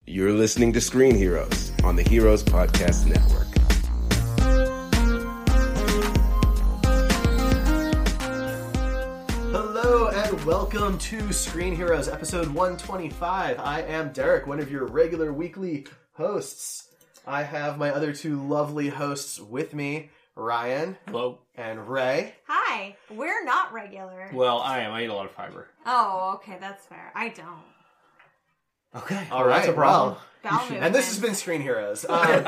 You're listening to Screen Heroes on the Heroes Podcast Network. Hello and welcome to Screen Heroes, episode 125. I am Derek, one of your regular weekly hosts. I have my other two lovely hosts with me, Ryan. Hello. And Ray. Hi. We're not regular. Well, I am. I eat a lot of fiber. Oh, okay, that's fair. I don't. Okay. All right. That's a problem. Bowel And this has been Screen Heroes.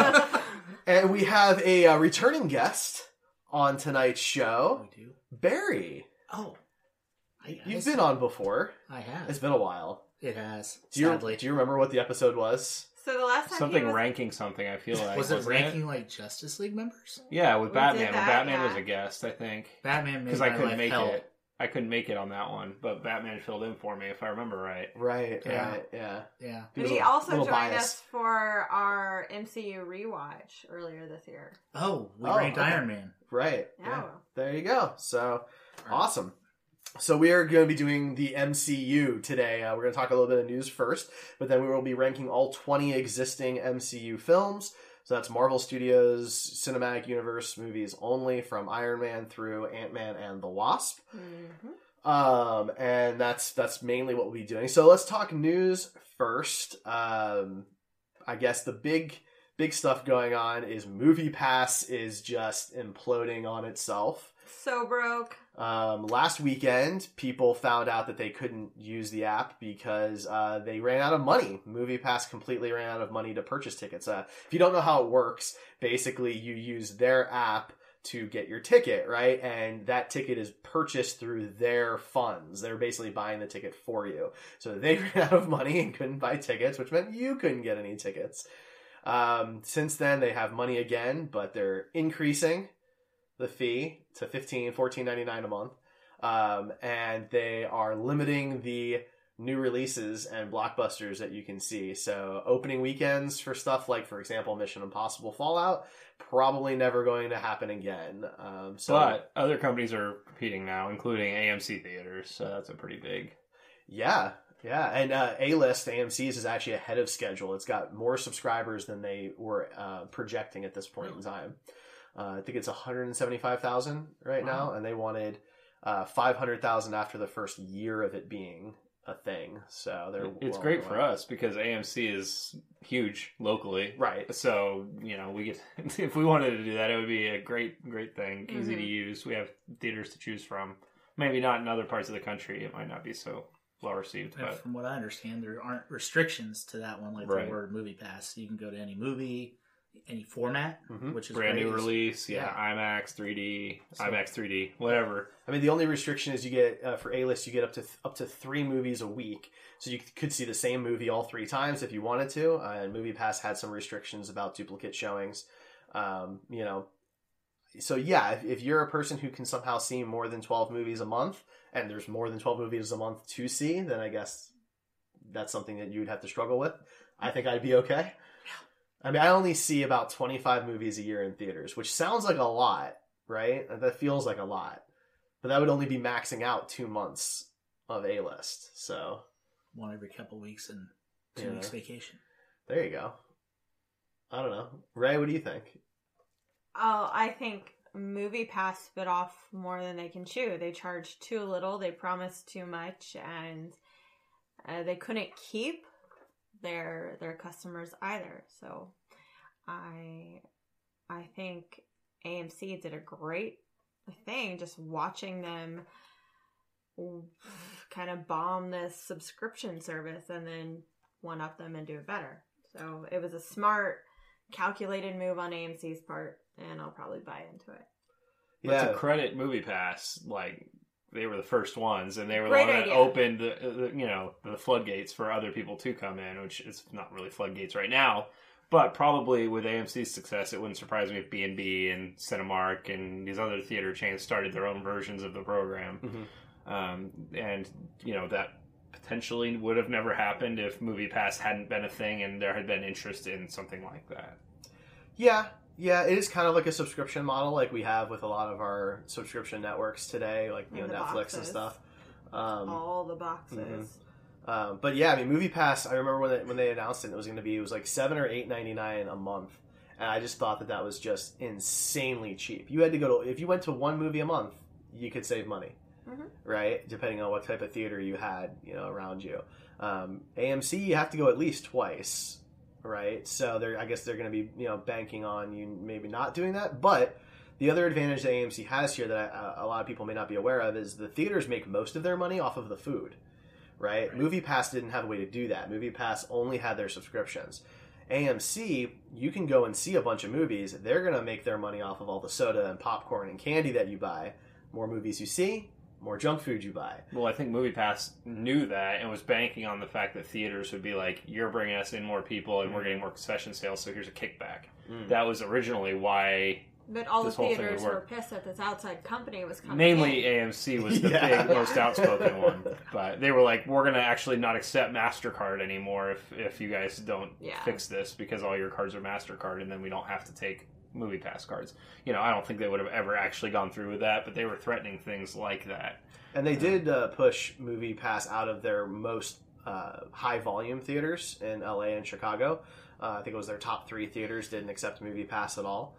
And we have a returning guest on tonight's show, We do. Barry. Oh, You've been on before. I have. It's been a while. It has. Do you Sadly, remember what the episode was? So the last time Something he was... ranking something, I feel like. was it wasn't ranking like Justice League members? Yeah, with We Batman. did When that, Batman yeah. was a guest, I think. Batman made Because my I couldn't life make hell. it. I couldn't make it on that one, but Batman filled in for me, if I remember right. Right, Yeah. right, yeah. Yeah. But he also joined us for our MCU rewatch earlier this year. Oh, we Oh, ranked okay. Iron Man. Right. Yeah. There you go. So, awesome. So we are going to be doing the MCU today. We're going to talk a little bit of news first, but then we will be ranking all 20 existing MCU films. So that's Marvel Studios Cinematic Universe movies only, from Iron Man through Ant-Man and the Wasp. Mm-hmm. And that's mainly what we'll be doing. So let's talk news first. I guess the big stuff going on is MoviePass is just imploding on itself. So broke. Last weekend, people found out that they couldn't use the app because they ran out of money. MoviePass completely ran out of money to purchase tickets. If you don't know how it works, basically you use their app to get your ticket, right? And that ticket is purchased through their funds. They're basically buying the ticket for you. So they ran out of money and couldn't buy tickets, which meant you couldn't get any tickets. Since then, they have money again, but they're increasing the fee to $14.99 a month. And they are limiting the new releases and blockbusters that you can see. So opening weekends for stuff like, for example, Mission Impossible Fallout, probably never going to happen again. But other companies are competing now, including AMC theaters, so that's a pretty big... Yeah. And A-List AMC's is actually ahead of schedule. It's got more subscribers than they were projecting at this point in time. I think it's 175,000 right now, and they wanted 500,000 after the first year of it being a thing. So It's great for us because AMC is huge locally. Right. So, we get if we wanted to do that, it would be a great thing, easy Mm-hmm. to use. We have theaters to choose from. Maybe not in other parts of the country. It might not be so well received, And but from what I understand, there aren't restrictions to that one, like Right. the word MoviePass. You can go to any movie, any format, which is brand great. new release, IMAX 3D, IMAX 3D, whatever. I mean, the only restriction is you get for A-List, you get up to 3 movies a week, so you could see the same movie all 3 times if you wanted to. And MoviePass had some restrictions about duplicate showings. So yeah, if you're a person who can somehow see more than 12 movies a month, and there's more than 12 movies a month to see, then I guess that's something that you would have to struggle with. I think I'd be okay. I mean, I only see about 25 movies a year in theaters, which sounds like a lot, right? That feels like a lot. But that would only be maxing out 2 months of A-List. So One every couple weeks and 2 weeks vacation. there you go. I don't know. Ray, what do you think? Oh, I think MoviePass bit off more than they can chew. They charged too little. They promised too much, and they couldn't keep their customers either. So I think AMC did a great thing just watching them kind of bomb this subscription service and then one up them and do it better. So it was a smart, calculated move on AMC's part, and I'll probably buy into it. But to credit MoviePass, like, they were the first ones, and they were Great the one that idea. opened the floodgates for other people to come in, which is not really floodgates right now. But probably with AMC's success, it wouldn't surprise me if B&B and Cinemark and these other theater chains started their own versions of the program. And that potentially would have never happened if MoviePass hadn't been a thing and there had been interest in something like that. Yeah, it is kind of like a subscription model like we have with a lot of our subscription networks today, like And the Netflix and boxes. stuff. All the boxes. But yeah, I mean, MoviePass. I remember when they announced it was going to be, it was like $7 or $8.99 a month, and I just thought that was just insanely cheap. You had to go to, if you went to one movie a month, you could save money, right? Depending on what type of theater you had, around you. AMC, you have to go at least twice, right? So I guess they're going to be, banking on you maybe not doing that, but. The other advantage that AMC has here that a lot of people may not be aware of is the theaters make most of their money off of the food, right? MoviePass didn't have a way to do that. MoviePass only had their subscriptions. AMC, you can go and see a bunch of movies. They're going to make their money off of all the soda and popcorn and candy that you buy. More movies you see, more junk food you buy. Well, I think MoviePass knew that and was banking on the fact that theaters would be like, you're bringing us in more people and we're getting more concession sales, so here's a kickback. That was originally why... But all the theaters were pissed that this outside company was coming Mainly in. AMC was the big, most outspoken one. But they were like, we're going to actually not accept MasterCard anymore if you guys don't fix this, because all your cards are MasterCard, and then we don't have to take MoviePass cards. I don't think they would have ever actually gone through with that, but they were threatening things like that. And they did push MoviePass out of their most high-volume theaters in LA and Chicago. I think it was their top 3 theaters didn't accept MoviePass at all.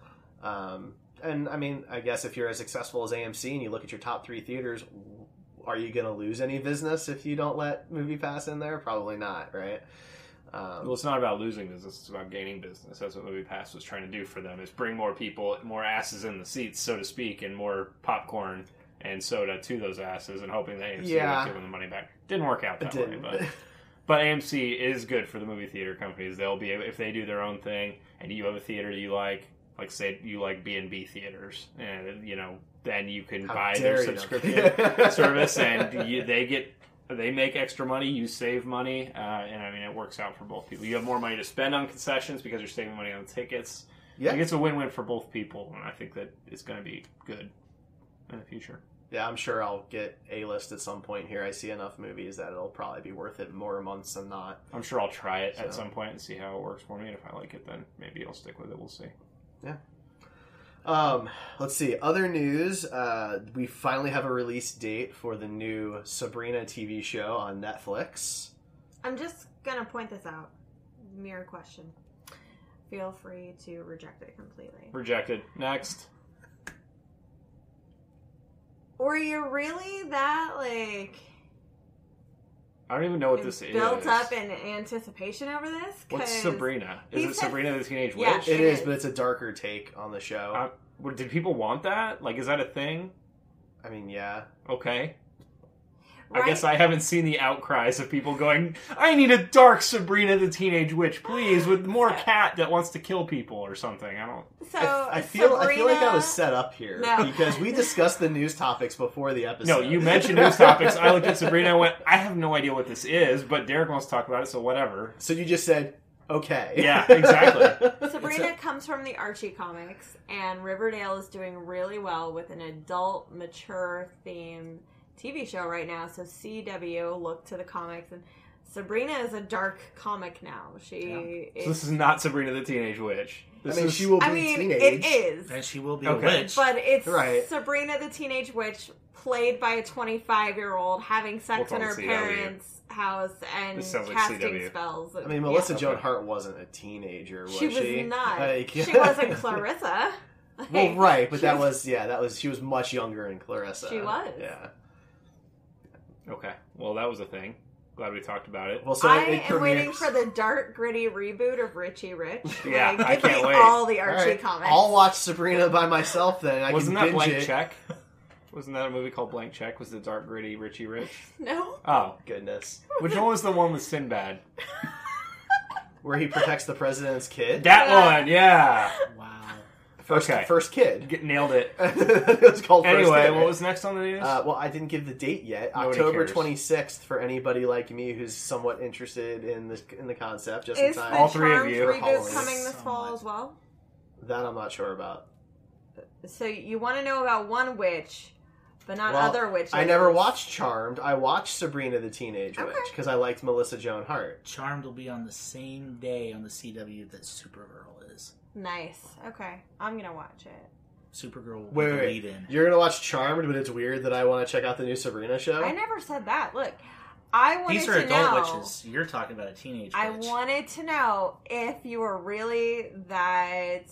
And I mean, I guess if you're as successful as AMC and you look at your top 3 theaters, are you going to lose any business if you don't let MoviePass in there? Probably not, right? Well, it's not about losing business; it's about gaining business. That's what MoviePass was trying to do for them: is bring more people, more asses in the seats, so to speak, and more popcorn and soda to those asses, and hoping that AMC would give them the money back. Didn't work out that way, but AMC is good for the movie theater companies. They'll be able, if they do their own thing, and you have a theater you like say you like B&B theaters, and then you can buy their subscription service, and they make extra money, you save money, and I mean it works out for both people. You have more money to spend on concessions because you're saving money on tickets. I think it's a win-win for both people, and I think that it's going to be good in the future. Yeah, I'm sure I'll get A-list at some point here. I see enough movies that it'll probably be worth it more months than not. I'm sure I'll try it at some point and see how it works for me, and if I like it, then maybe I'll stick with it. We'll see. Yeah. Let's see. Other news. We finally have a release date for the new Sabrina TV show on Netflix. I'm just going to point this out. Mere question. Feel free to reject it completely. Rejected. Next. Were you really that, I don't even know what this is. Built up in anticipation over this? What's Sabrina? Is it Sabrina the Teenage Witch? Yeah, it is, but it's a darker take on the show. Did people want that? Is that a thing? I mean, yeah. Okay. Right. I guess I haven't seen the outcries of people going, I need a dark Sabrina the Teenage Witch, please, with more cat that wants to kill people or something. I don't... So, I feel like I was set up here because we discussed the news topics before the episode. No, you mentioned news topics. I looked at Sabrina and went, I have no idea what this is, but Derek wants to talk about it, so whatever. So you just said, okay. Yeah, exactly. Sabrina comes from the Archie comics, and Riverdale is doing really well with an adult, mature theme TV show right now. So CW looked to the comics, and Sabrina is a dark comic now. So this is not Sabrina the Teenage Witch. She will be teenage. It is. And she will be a witch. But it's Sabrina the Teenage Witch, played by a 25-year-old, having sex in her parents' house and casting spells. I mean, Melissa Joan Hart wasn't a teenager, was she? She was not. She wasn't Clarissa. Well, right, but she was much younger in Clarissa. She was. Yeah. Okay. Well, that was a thing. Glad we talked about it. Well, so I am waiting for the dark, gritty reboot of Richie Rich. Yeah, I can't wait. All the Archie comics. I'll watch Sabrina by myself then. Wasn't that Blank Check? Wasn't that a movie called Blank Check? Was the dark, gritty Richie Rich? No. Oh. Goodness. Which one was the one with Sinbad? Where he protects the president's kid? That one, yeah. Wow. First kid. Nailed it. It was called First Anyway, Kid. What was next on the news? Well, I didn't give the date yet. Nobody October cares. 26th for anybody like me who's somewhat interested in the concept. Just Is in time. All three of you. the Charmed reboot Halloween. coming this fall as well? That I'm not sure about. So you want to know about one witch, but not other witches. I never watched Charmed. I watched Sabrina the Teenage Witch because I liked Melissa Joan Hart. Charmed will be on the same day on the CW that Supergirl is. Nice. Okay. I'm going to watch it. Supergirl will be the lead in. You're going to watch Charmed, but it's weird that I want to check out the new Sabrina show? I never said that. Look, I wanted These are to adult know. witches. You're talking about a teenage witch. I wanted to know if you were really that,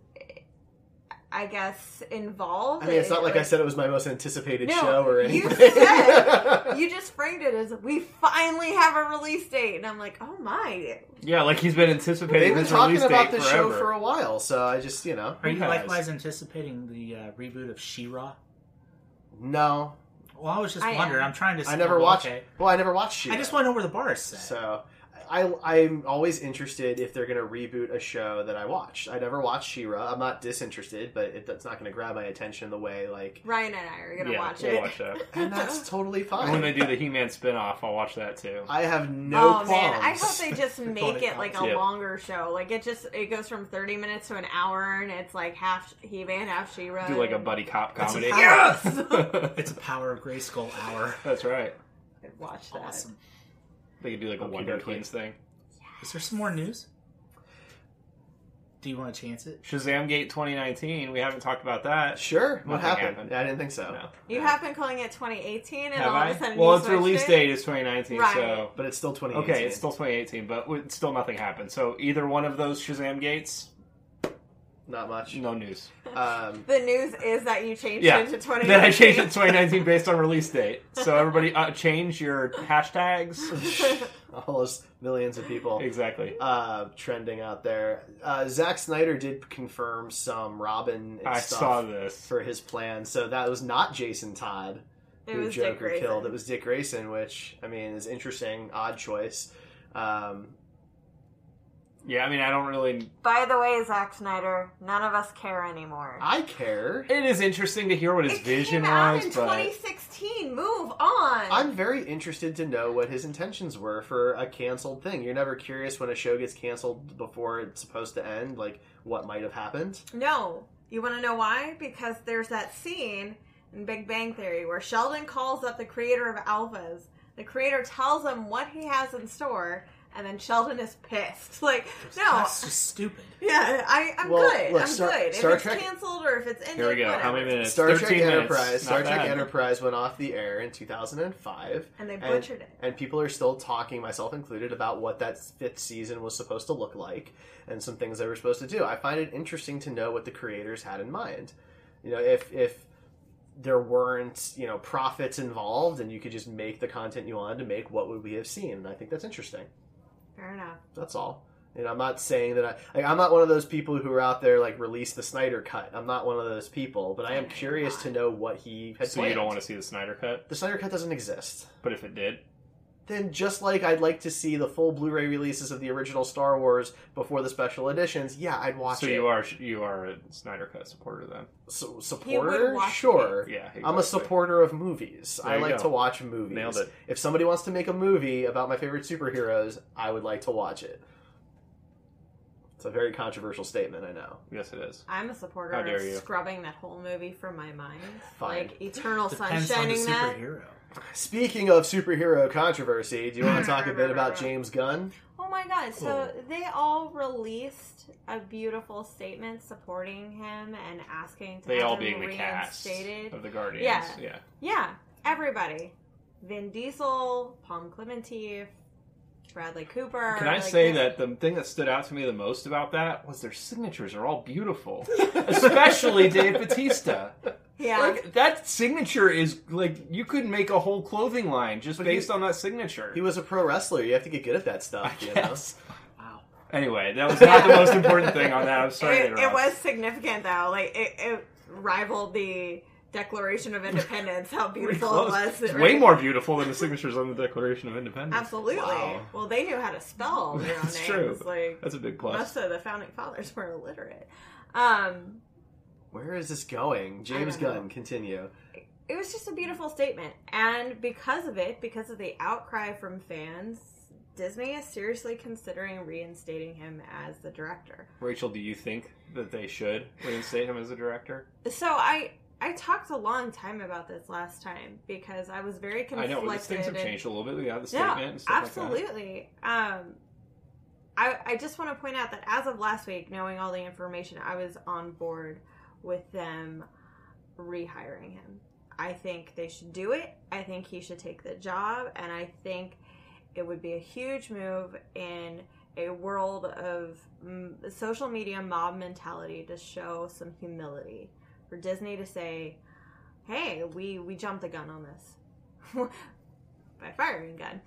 I guess, involved. I mean, it's not like I said it was my most anticipated No, show or you anything. said- You just framed it as, we finally have a release date. And I'm like, oh my. Yeah, like he's been anticipating They've been this talking release about date this show forever. for a while, so I just, Are you Who has? likewise anticipating the reboot of She-Ra? No. Well, I was just I wondering. am. I'm trying to. I never well, watched. okay. Well, I never watched She-Ra. I just want to know where the bar is set. So I'm always interested if they're going to reboot a show that I watched. I never watched She-Ra. I'm not disinterested, but it's not going to grab my attention in the way like. Ryan and I are going to watch we'll it. watch that. And that's totally And fine. when they do the He-Man spin-off, I'll watch that too. I have no Oh qualms. man, I hope they just make it like a Yeah. longer show. Like it goes from 30 minutes to an hour, and it's like half He-Man, half She-Ra. Do like a buddy cop That's comedy. a Yes! It's a Power of Grayskull hour. That's right. I'd watch that. Awesome. They could do like a Okie Wonder dokie. Twins thing. Is there some more news? Do you want to chance it? Shazam Gate 2019. We haven't talked about that. Sure. What Nothing happened? I didn't think so. No. You have been calling it 2018, and Have all I? of a sudden Well, you its switched release it? date is 2019, Right. so But it's still 2018. okay, it's still 2018, but still nothing happened. So either one of those Shazam Gates, Not much. no news. The news is that you changed Yeah, it to 2018. then I changed it to 2019 based on release date. So everybody, change your hashtags. All those millions of people Exactly. trending out there. Zack Snyder did confirm some Robin and I stuff saw this. for his plan. So that was not Jason Todd It who was Dick Joker Grayson. killed. It was Dick Grayson, which, I mean, is interesting. Odd choice. Yeah, I mean, I don't really. By the way, Zack Snyder, none of us care anymore. I care. It is interesting to hear what his It vision came out was, in but 2016. Move on. I'm very interested to know what his intentions were for a canceled thing. You're never curious when a show gets canceled before it's supposed to end, like what might have happened? No. You want to know why? Because there's that scene in Big Bang Theory where Sheldon calls up the creator of Alphas. The creator tells him what he has in store, and then Sheldon is pissed. Like, no. That's just stupid. Yeah, I'm Well, good. look, I'm good. Star If it's Trek- canceled or if it's ended, here we go. whatever. How many minutes? Star Trek 13 minutes. Enterprise. Star Not Trek bad. Enterprise went off the air in 2005. And they butchered it. And people are still talking, myself included, about what that fifth season was supposed to look like and some things they were supposed to do. I find it interesting to know what the creators had in mind. You know, if there weren't, profits involved and you could just make the content you wanted to make, what would we have seen? And I think that's interesting. Fair enough. That's all. And I'm not saying that I'm not one of those people who are out there like release the Snyder cut. I'm not one of those people, but I am curious to know what he had So planned. you don't want to see the Snyder Cut? The Snyder cut doesn't exist. But if it did? Then just like I'd like to see the full Blu-ray releases of the original Star Wars before the special editions, yeah, I'd watch So it. you are a Snyder Cut supporter then? So, He would supporter? watch Sure. Yeah, exactly. I'm a supporter of movies. There I you like go. to watch movies. Nailed it. If somebody wants to make a movie about my favorite superheroes, I would like to watch it. It's a very controversial statement, I know. Yes, it is. I'm a supporter How dare of you. scrubbing that whole movie from my mind. Fine. Like Eternal Depends on the Sunshining that. superhero. Speaking of superhero controversy, do you want to talk a bit about James Gunn? Oh my god, so they all released a beautiful statement supporting him and asking to They have all him being the cast reinstated. of the Guardians. Yeah. Yeah, everybody. Vin Diesel, Palm Clemente, Bradley Cooper. Can I like, say they're- that the thing that stood out to me the most about that was their signatures are all beautiful, especially Dave Bautista. Yeah. Like that signature is like you could make a whole clothing line just But based on that signature. He was a pro wrestler. You have to get good at that stuff, you know? Yes. Wow. Anyway, that was not the most important thing on that. I'm sorry to it interrupt. was significant though. Like it rivaled the Declaration of Independence. How Pretty beautiful close. it was. It's right? way more beautiful than the signatures on the Declaration of Independence. Absolutely. Wow. Well, they knew how to spell their own That's names. true. Like That's a big plus. most of the founding fathers were illiterate. Where is this going? James I don't know. Gunn, continue. It was just a beautiful statement, and because of it, because of the outcry from fans, Disney is seriously considering reinstating him as the director. Rachel, do you think that they should reinstate him as a director? So I talked a long time about this last time because I was very conflicted. I know things have changed a little bit. We got the No, statement and stuff absolutely. I just want to point out that as of last week, knowing all the information, I was on board with them rehiring him. I think they should do it. I think he should take the job, and I think it would be a huge move in a world of social media mob mentality to show some humility. For Disney to say, hey, we jumped the gun on this by firing Gunn.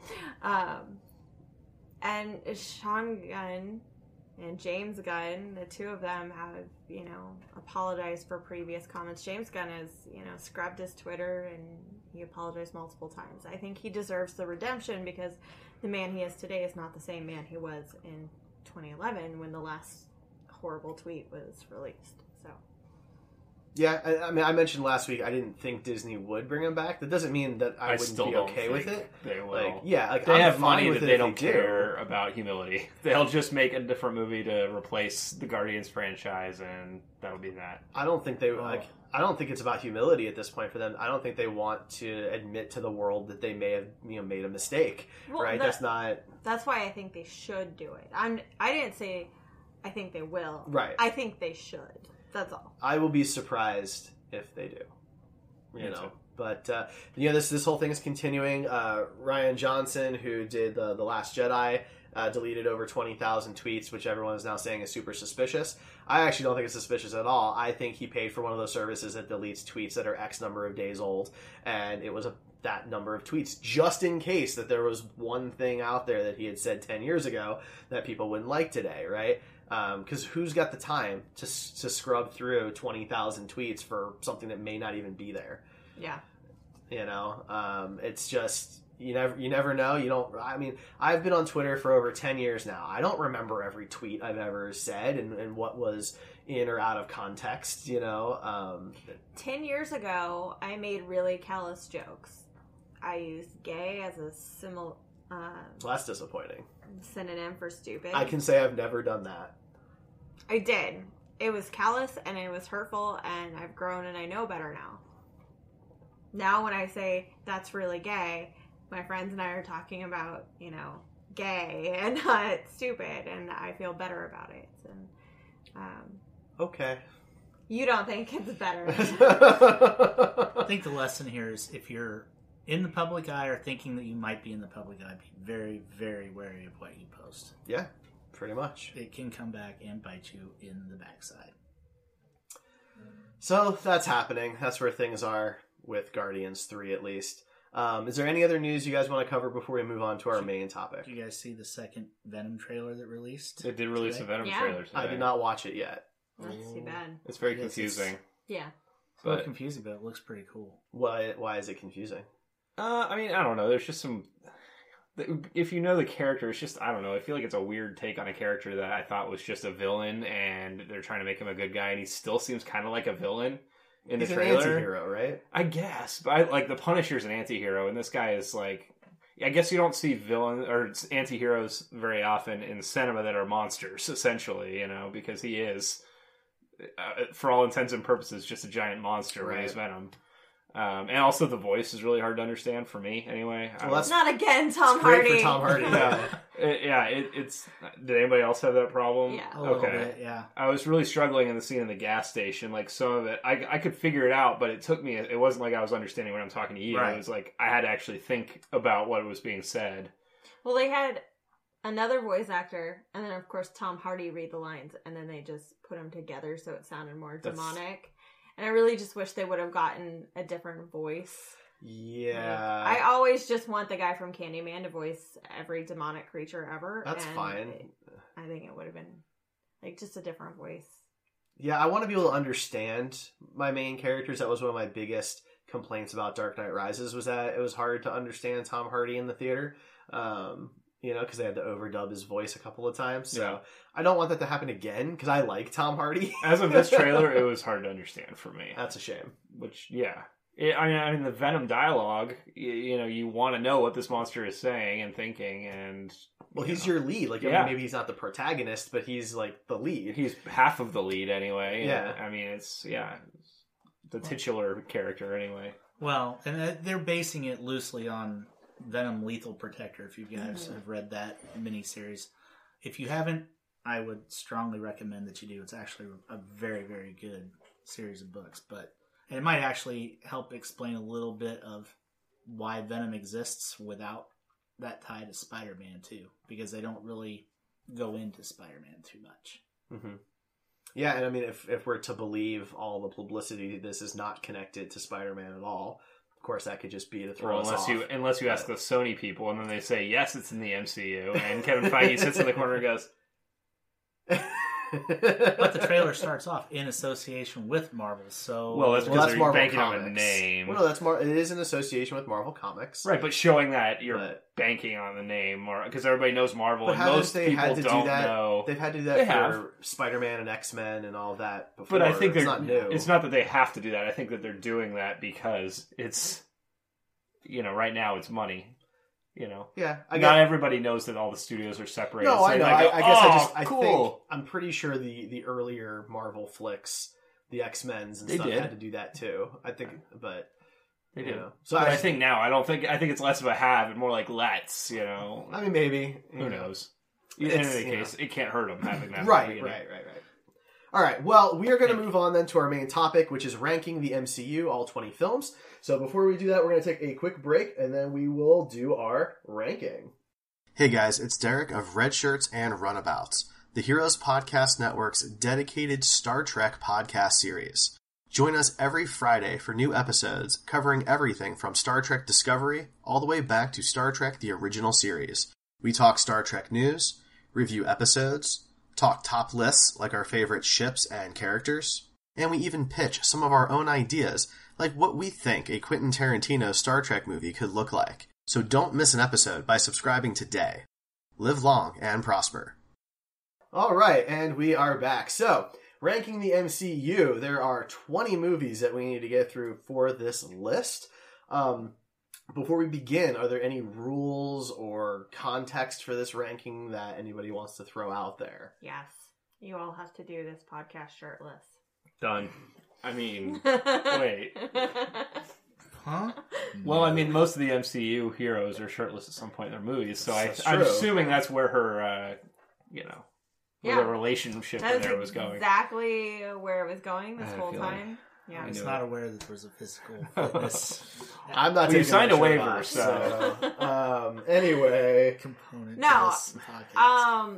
And Sean Gunn and James Gunn, the two of them have, apologized for previous comments. James Gunn has, scrubbed his Twitter and he apologized multiple times. I think he deserves the redemption because the man he is today is not the same man he was in 2011 when the last horrible tweet was released. So. Yeah, I mean, I mentioned last week I didn't think Disney would bring him back. That doesn't mean that I wouldn't still be don't okay think with it. They will. They I'm have money with that it they if don't do. care about humility. They'll just make a different movie to replace the Guardians franchise, and that'll be that. I don't think they I don't think it's about humility at this point for them. I don't think they want to admit to the world that they may have made a mistake. Well, right? That's not. That's why I think they should do it. I didn't say I think they will. Right. I think they should. That's all. I will be surprised if they do. You know. too. But this whole thing is continuing. Ryan Johnson, who did the Last Jedi, deleted over 20,000 tweets, which everyone is now saying is super suspicious. I actually don't think it's suspicious at all. I think he paid for one of those services that deletes tweets that are X number of days old, and it was that number of tweets just in case that there was one thing out there that he had said 10 years ago that people wouldn't like today, right? Because who's got the time to scrub through 20,000 tweets for something that may not even be there? Yeah. It's just you never know. You don't. I mean, I've been on Twitter for over 10 years now. I don't remember every tweet I've ever said and what was in or out of context. 10 years ago, I made really callous jokes. I used gay as a Well, that's disappointing. synonym for stupid. I can say I've never done that. I did. It was callous and it was hurtful, and I've grown and I know better now. Now when I say that's really gay, my friends and I are talking about, gay and not stupid, and I feel better about it. And Okay. you don't think it's better. I think the lesson here is if you're in the public eye or thinking that you might be in the public eye, be very, very wary of what you post. Yeah, pretty much. It can come back and bite you in the backside. So that's happening. That's where things are with Guardians 3, at least. Is there any other news you guys want to cover before we move on to our main topic? Did you guys see the second Venom trailer that released? They did release a Venom Yeah. trailer today. I did not watch it yet. That's too bad. It's very Yes, confusing. Yeah. It's a little But confusing, but it looks pretty cool. Why is it confusing? I mean, I don't know. There's just some. If you know the character, it's just I don't know. I feel like it's a weird take on a character that I thought was just a villain, and they're trying to make him a good guy, and he still seems kind of like a villain in the He's trailer. an anti-hero, right? I guess, but the Punisher's an anti-hero, and this guy is like. I guess you don't see villains or anti-heroes very often in cinema that are monsters, essentially, because he is, for all intents and purposes, just a giant monster when he's Venom. And also the voice is really hard to understand for me, anyway. Well, that's Not again, Tom great Hardy. for Tom Hardy. It's. Did anybody else have that problem? Yeah. A little Okay. bit, yeah. I was really struggling in the scene in the gas station. Like some of it, I could figure it out, but it took me. It wasn't like I was understanding when I'm talking to you. Right. It was like I had to actually think about what was being said. Well, they had another voice actor, and then of course Tom Hardy read the lines, and then they just put them together so it sounded more demonic. And I really just wish they would have gotten a different voice. Yeah. I always just want the guy from Candyman to voice every demonic creature ever. That's and fine. I think it would have been just a different voice. Yeah, I want to be able to understand my main characters. That was one of my biggest complaints about Dark Knight Rises, was that it was hard to understand Tom Hardy in the theater. Because they had to overdub his voice a couple of times. So Yeah. I don't want that to happen again, because I like Tom Hardy. As of this trailer, it was hard to understand for me. That's a shame. Which, yeah. I mean, the Venom dialogue, you want to know what this monster is saying and thinking, and... Well, he's your lead. Like, Yeah. maybe he's not the protagonist, but he's, like, the lead. He's half of the lead, anyway. Yeah. I mean, it's the titular character, anyway. Well, and they're basing it loosely on Venom Lethal Protector, if you guys have read that miniseries. If you haven't, I would strongly recommend that you do. It's actually a very, very good series of books. But And it might actually help explain a little bit of why Venom exists without that tie to Spider-Man too, because they don't really go into Spider-Man too much. Mm-hmm. Yeah, and I mean, if we're to believe all the publicity, this is not connected to Spider-Man at all. Of course, that could just be to throw us off. Unless you ask the Sony people, and then they say, yes, it's in the MCU, and Kevin Feige sits in the corner and goes... But the trailer starts off in association with Marvel, so... Well, that's because that's they're Marvel banking on Comics. a name. Well, no, that's more. It is in association with Marvel Comics, Right, but showing that you're But- banking on the name, because everybody knows Marvel, But and haven't most they people had to don't do that? know. They've had to do They that have. for Spider-Man and X-Men and all that before. But I think it's they're not new. It's not that they have to do that. I think that they're doing that because it's, right now it's money. Yeah, Not everybody knows that all the studios are separated. No, so I know. they go, I guess I cool. think I'm pretty sure the earlier Marvel flicks, the X-Men's and They stuff, did. had to do that too. I think, but They did. So But I think now, I think it's less of a have and more like let's. I mean, maybe Who knows? In It's, any case, it can't hurt them having that. Right. All right, well, we are going to move on then to our main topic, which is ranking the MCU, all 20 films. So before we do that, we're going to take a quick break, and then we will do our ranking. Hey guys, it's Derek of Red Shirts and Runabouts, the Heroes Podcast Network's dedicated Star Trek podcast series. Join us every Friday for new episodes covering everything from Star Trek Discovery all the way back to Star Trek the Original Series. We talk Star Trek news, review episodes, talk top lists like our favorite ships and characters, and we even pitch some of our own ideas like what we think a Quentin Tarantino Star Trek movie could look like. So don't miss an episode by subscribing today. Live long and prosper. All right, and we are back. So, ranking the MCU, there are 20 movies that we need to get through for this list. Before we begin, are there any rules or context for this ranking that anybody wants to throw out there? Yes. You all have to do this podcast shirtless. Done. I mean, wait. Huh? Well, I mean, most of the MCU heroes are shirtless at some point in their movies, so That's I'm true. assuming that's where her, where Yeah. the relationship That there was was going. exactly where it was going this I whole feel like- time. Yeah. I I was knew not aware that there was a physical fitness I'm not Well, you taking signed my a shirt waiver, off, so- anyway, component No, to this podcast.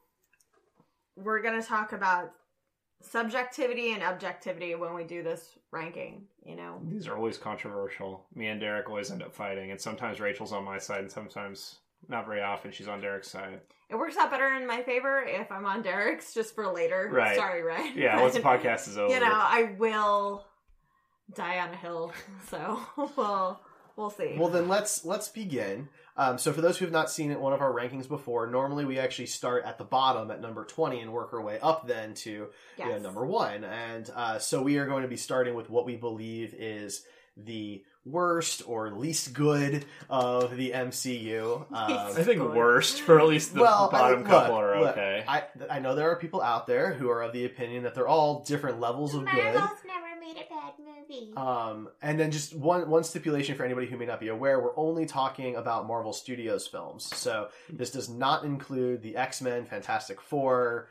We're gonna talk about subjectivity and objectivity when we do this ranking. These are always controversial. Me and Derek always end up fighting, and sometimes Rachel's on my side, and sometimes, not very often, she's on Derek's side. It works out better in my favor if I'm on Derek's, just for later. Right. Sorry, Ryan. Yeah, once the podcast is over. I will die on a hill. So we'll see. well then let's begin. So for those who have not seen it, one of our rankings before, normally we actually start at the bottom at number 20 and work our way up then to Yes. number 1. And so we are going to be starting with what we believe is the worst or least good of the MCU. I think worst, for at least the bottom couple are okay. I know there are people out there who are of the opinion that they're all different levels of good. never made a bad movie. And then just one stipulation for anybody who may not be aware, we're only talking about Marvel Studios films. So this does not include the X-Men, Fantastic Four,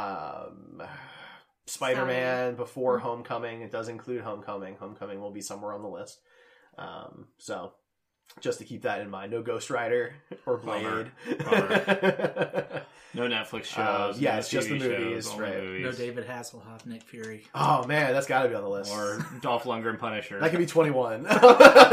Spider-Man before Homecoming. It does include Homecoming. Homecoming will be somewhere on the list. So just to keep that in mind. No Ghost Rider or Blade. No Netflix shows. yeah, no it's just the TV shows, movies, only right. movies. No David Hasselhoff, Nick Fury. Oh man, that's got to be on the list. Or Dolph Lundgren Punisher. That could be 21. No,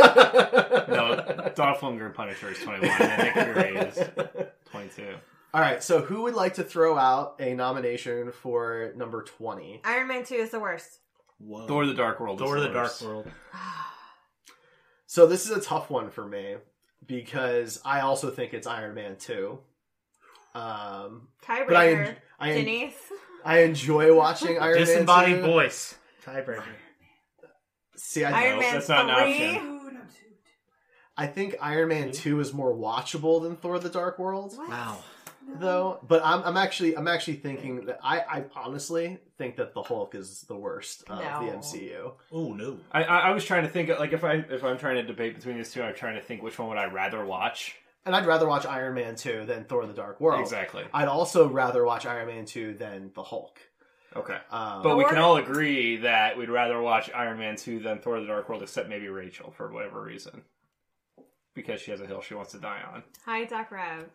Dolph Lundgren Punisher is 21, and Nick Fury is 22. All right, so who would like to throw out a nomination for number 20? Iron Man 2 is the worst. Whoa. Thor: The Dark World. Thor: is The Dark worst. World. So this is a tough one for me because I also think it's Iron Man 2. Tiebreaker. But I Denise. I enjoy watching Iron Man 2. Disembodied voice. Tiebreaker. See, Iron Man that's not an 3. option. I think Iron Man 2 is more watchable than Thor: The Dark World, Wow. though. But I'm actually thinking that I honestly think that the Hulk is the worst of No. the MCU. Oh no. I was trying to think, like, if I'm trying to debate between these two, I'm trying to think which one would I rather watch. And I'd rather watch Iron Man 2 than Thor: The Dark World. Exactly. I'd also rather watch Iron Man 2 than the Hulk. Okay. But we can all agree that we'd rather watch Iron Man 2 than Thor: The Dark World, except maybe Rachel, for whatever reason. Because she has a hill she wants to die on. Hi, Doc Rev.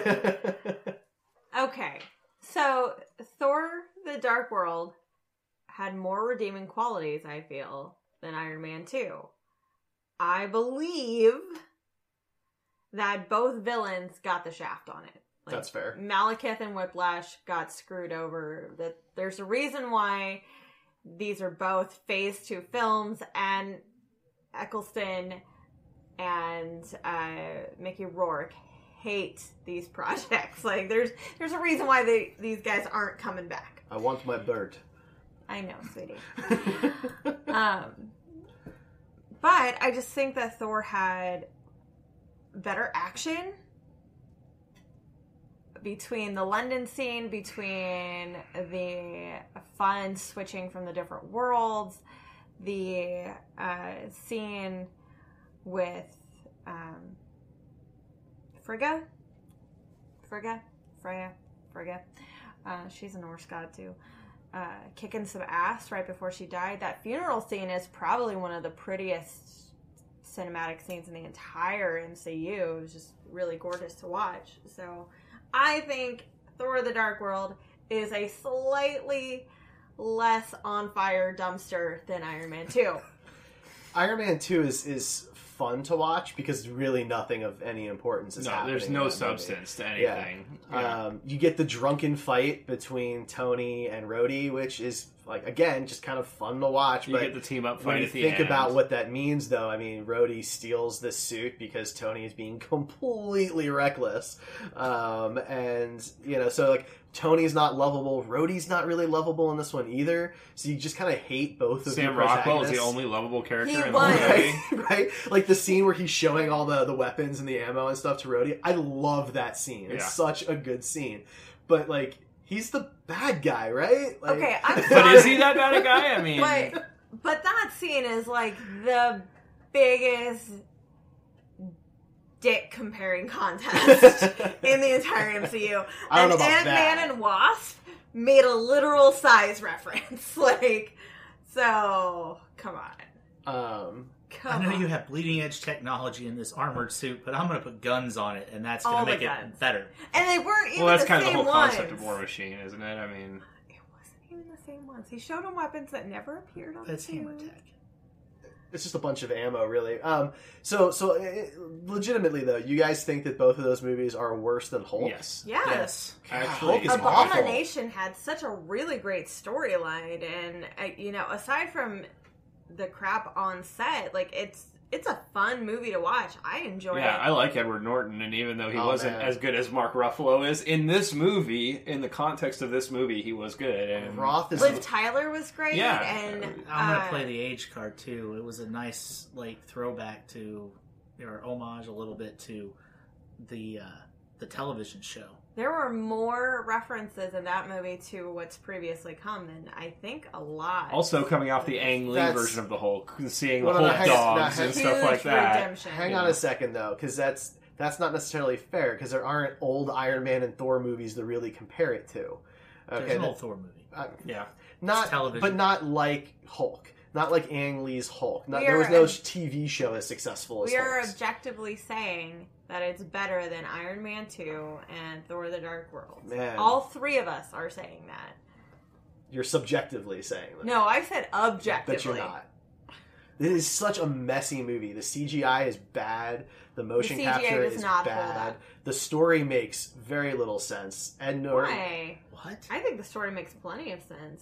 Okay. So, Thor: The Dark World had more redeeming qualities, I feel, than Iron Man 2. I believe that both villains got the shaft on it. Like, that's fair. Malekith and Whiplash got screwed over. That there's a reason why these are both Phase 2 films, and Eccleston and Mickey Rourke hate these projects. Like, there's a reason why these guys aren't coming back. I want my bird. I know, sweetie. But I just think that Thor had better action between the London scene, between the fun switching from the different worlds, the scene with Frigga. She's a Norse god too. Kicking some ass right before she died. That funeral scene is probably one of the prettiest cinematic scenes in the entire MCU. It was just really gorgeous to watch. So I think Thor: The Dark World is a slightly less on fire dumpster than Iron Man 2. Iron Man 2 is fun to watch because really nothing of any importance is happening. There's no substance to anything. Yeah. You get the drunken fight between Tony and Rhodey, which is, like, again, just kind of fun to watch. You but get the team up fight when you at the think end. about what that means, though, I mean, Rhodey steals this suit because Tony is being completely reckless. And, you know, so, like, Tony's not lovable. Rhodey's not really lovable in this one either. So you just kind of hate both of Sam the Rockwell is the protagonists. only lovable character He in the was. whole movie. Right? Like the scene where he's showing all the weapons and the ammo and stuff to Rhodey. I love that scene. It's Yeah. such a good scene. But, like, he's the bad guy, right? Like, Okay, I'm But sorry. is he that bad a guy? I mean, But that scene is like the biggest dick comparing contest in the entire MCU. I don't know And about Ant-Man that. and Wasp made a literal size reference. Like, so come on. I know you have bleeding edge technology in this armored suit, but I'm going to put guns on it, and that's All going to the make guns. it better. And they weren't even well, that's the kind of the same whole ones. concept of War Machine, isn't it? I mean, It wasn't even the same ones. He showed them weapons that never appeared on That's the hammer suit. tech. it's just a bunch of ammo, really. So legitimately, though, you guys think that both of those movies are worse than Hulk? yes. Yes. Actually, Hulk is it's awful. Abomination had such a really great storyline, and aside from the crap on set, like it's a fun movie to watch. I enjoy Yeah, it. I like Edward Norton, and even though he Oh, wasn't man. as good as Mark Ruffalo is in this movie, in the context of this movie, he was good. And Roth is Liv Tyler was great, Yeah. and I'm going to play the age card, too. It was a nice, like, throwback to, or homage a little bit to the television show. there were more references in that movie to what's previously come than I think a lot. also coming off the Ang Lee That's- version of the Hulk, seeing Well, the no, Hulk hang on, dogs no, and Huge stuff like that. redemption. Hang on a second, though, because that's not necessarily fair, because there aren't old Iron Man and Thor movies to really compare it to. There's an old Thor movie. Yeah. Not, television. but not like Hulk. Not like Ang Lee's Hulk. We There was are no ob- TV show as successful as We are Hulk's. objectively saying that it's better than Iron Man 2 and Thor: The Dark World. Man. All three of us are saying that. You're subjectively saying that. No, I said objectively. But you're not. It is such a messy movie. The CGI is bad. The motion The CGI capture does is not hold bad. up. The story makes very little sense. Ed Norton. Why? What? I think the story makes plenty of sense.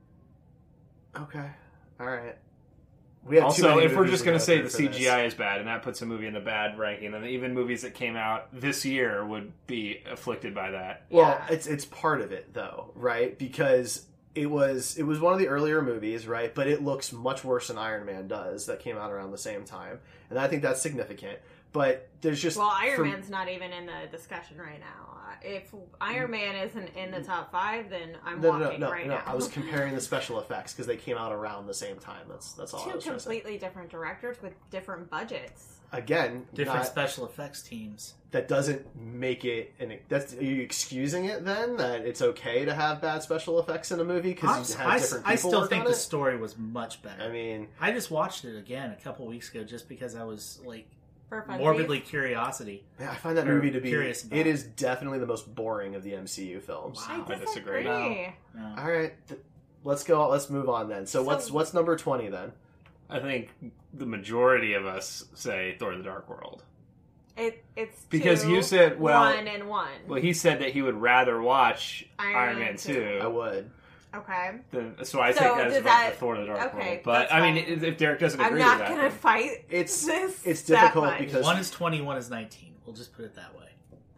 Okay. All right. We have too Also, many if we're movies just to going go to say through the for this. CGI is bad, and that puts a movie in the bad ranking, then even movies that came out this year would be afflicted by that. Well, Yeah. it's part of it though, right? Because it was one of the earlier movies, right? But it looks much worse than Iron Man does, that came out around the same time, and I think that's significant. But there's just Well, Iron Man's not even in the discussion right now. If Iron Man isn't in the top 5, then I'm walking right now. I was comparing the special effects because they came out around the same time. That's all I was Two trying to say. completely different directors with different budgets. Again, Different special effects teams. that doesn't make it. Are you excusing it then that it's okay to have bad special effects in a movie because you have different people I still work think on the it? story was much better. I mean, I just watched it again a couple weeks ago just because I was like For funsies. morbidly curiosity. yeah, I find that Or movie to be. curious about It is definitely the most boring of the MCU films. Wow. I I disagree. disagree. No. All right, let's go. Let's move on then. So what's number 20 then? I think the majority of us say Thor: The Dark World. It's Because 2, you said, well- 1 and 1. Well, he said that he would rather watch Iron Iron Man Man 2. I 2 would. Okay. so I So take that as does about that- the Thor: The Dark okay, World. But that's I mean, fine. if Derek doesn't I'm agree not with that, going to then- fight It's this difficult that much. because- One is 20, one is 19. We'll just put it that way.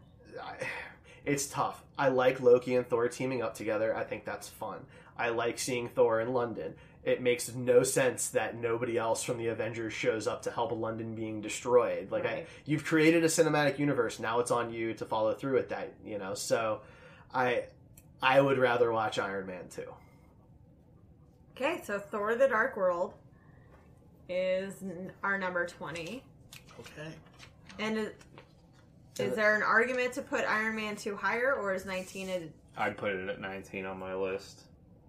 It's tough. I like Loki and Thor teaming up together. I think that's fun. I like seeing Thor in London. It makes no sense that nobody else from the Avengers shows up to help London being destroyed. Like, Right. you've created a cinematic universe. Now it's on you to follow through with that. So I would rather watch Iron Man 2. Okay, so Thor: The Dark World is our number 20. Okay. And is there an argument to put Iron Man 2 higher, or is 19 I'd put it at 19 on my list.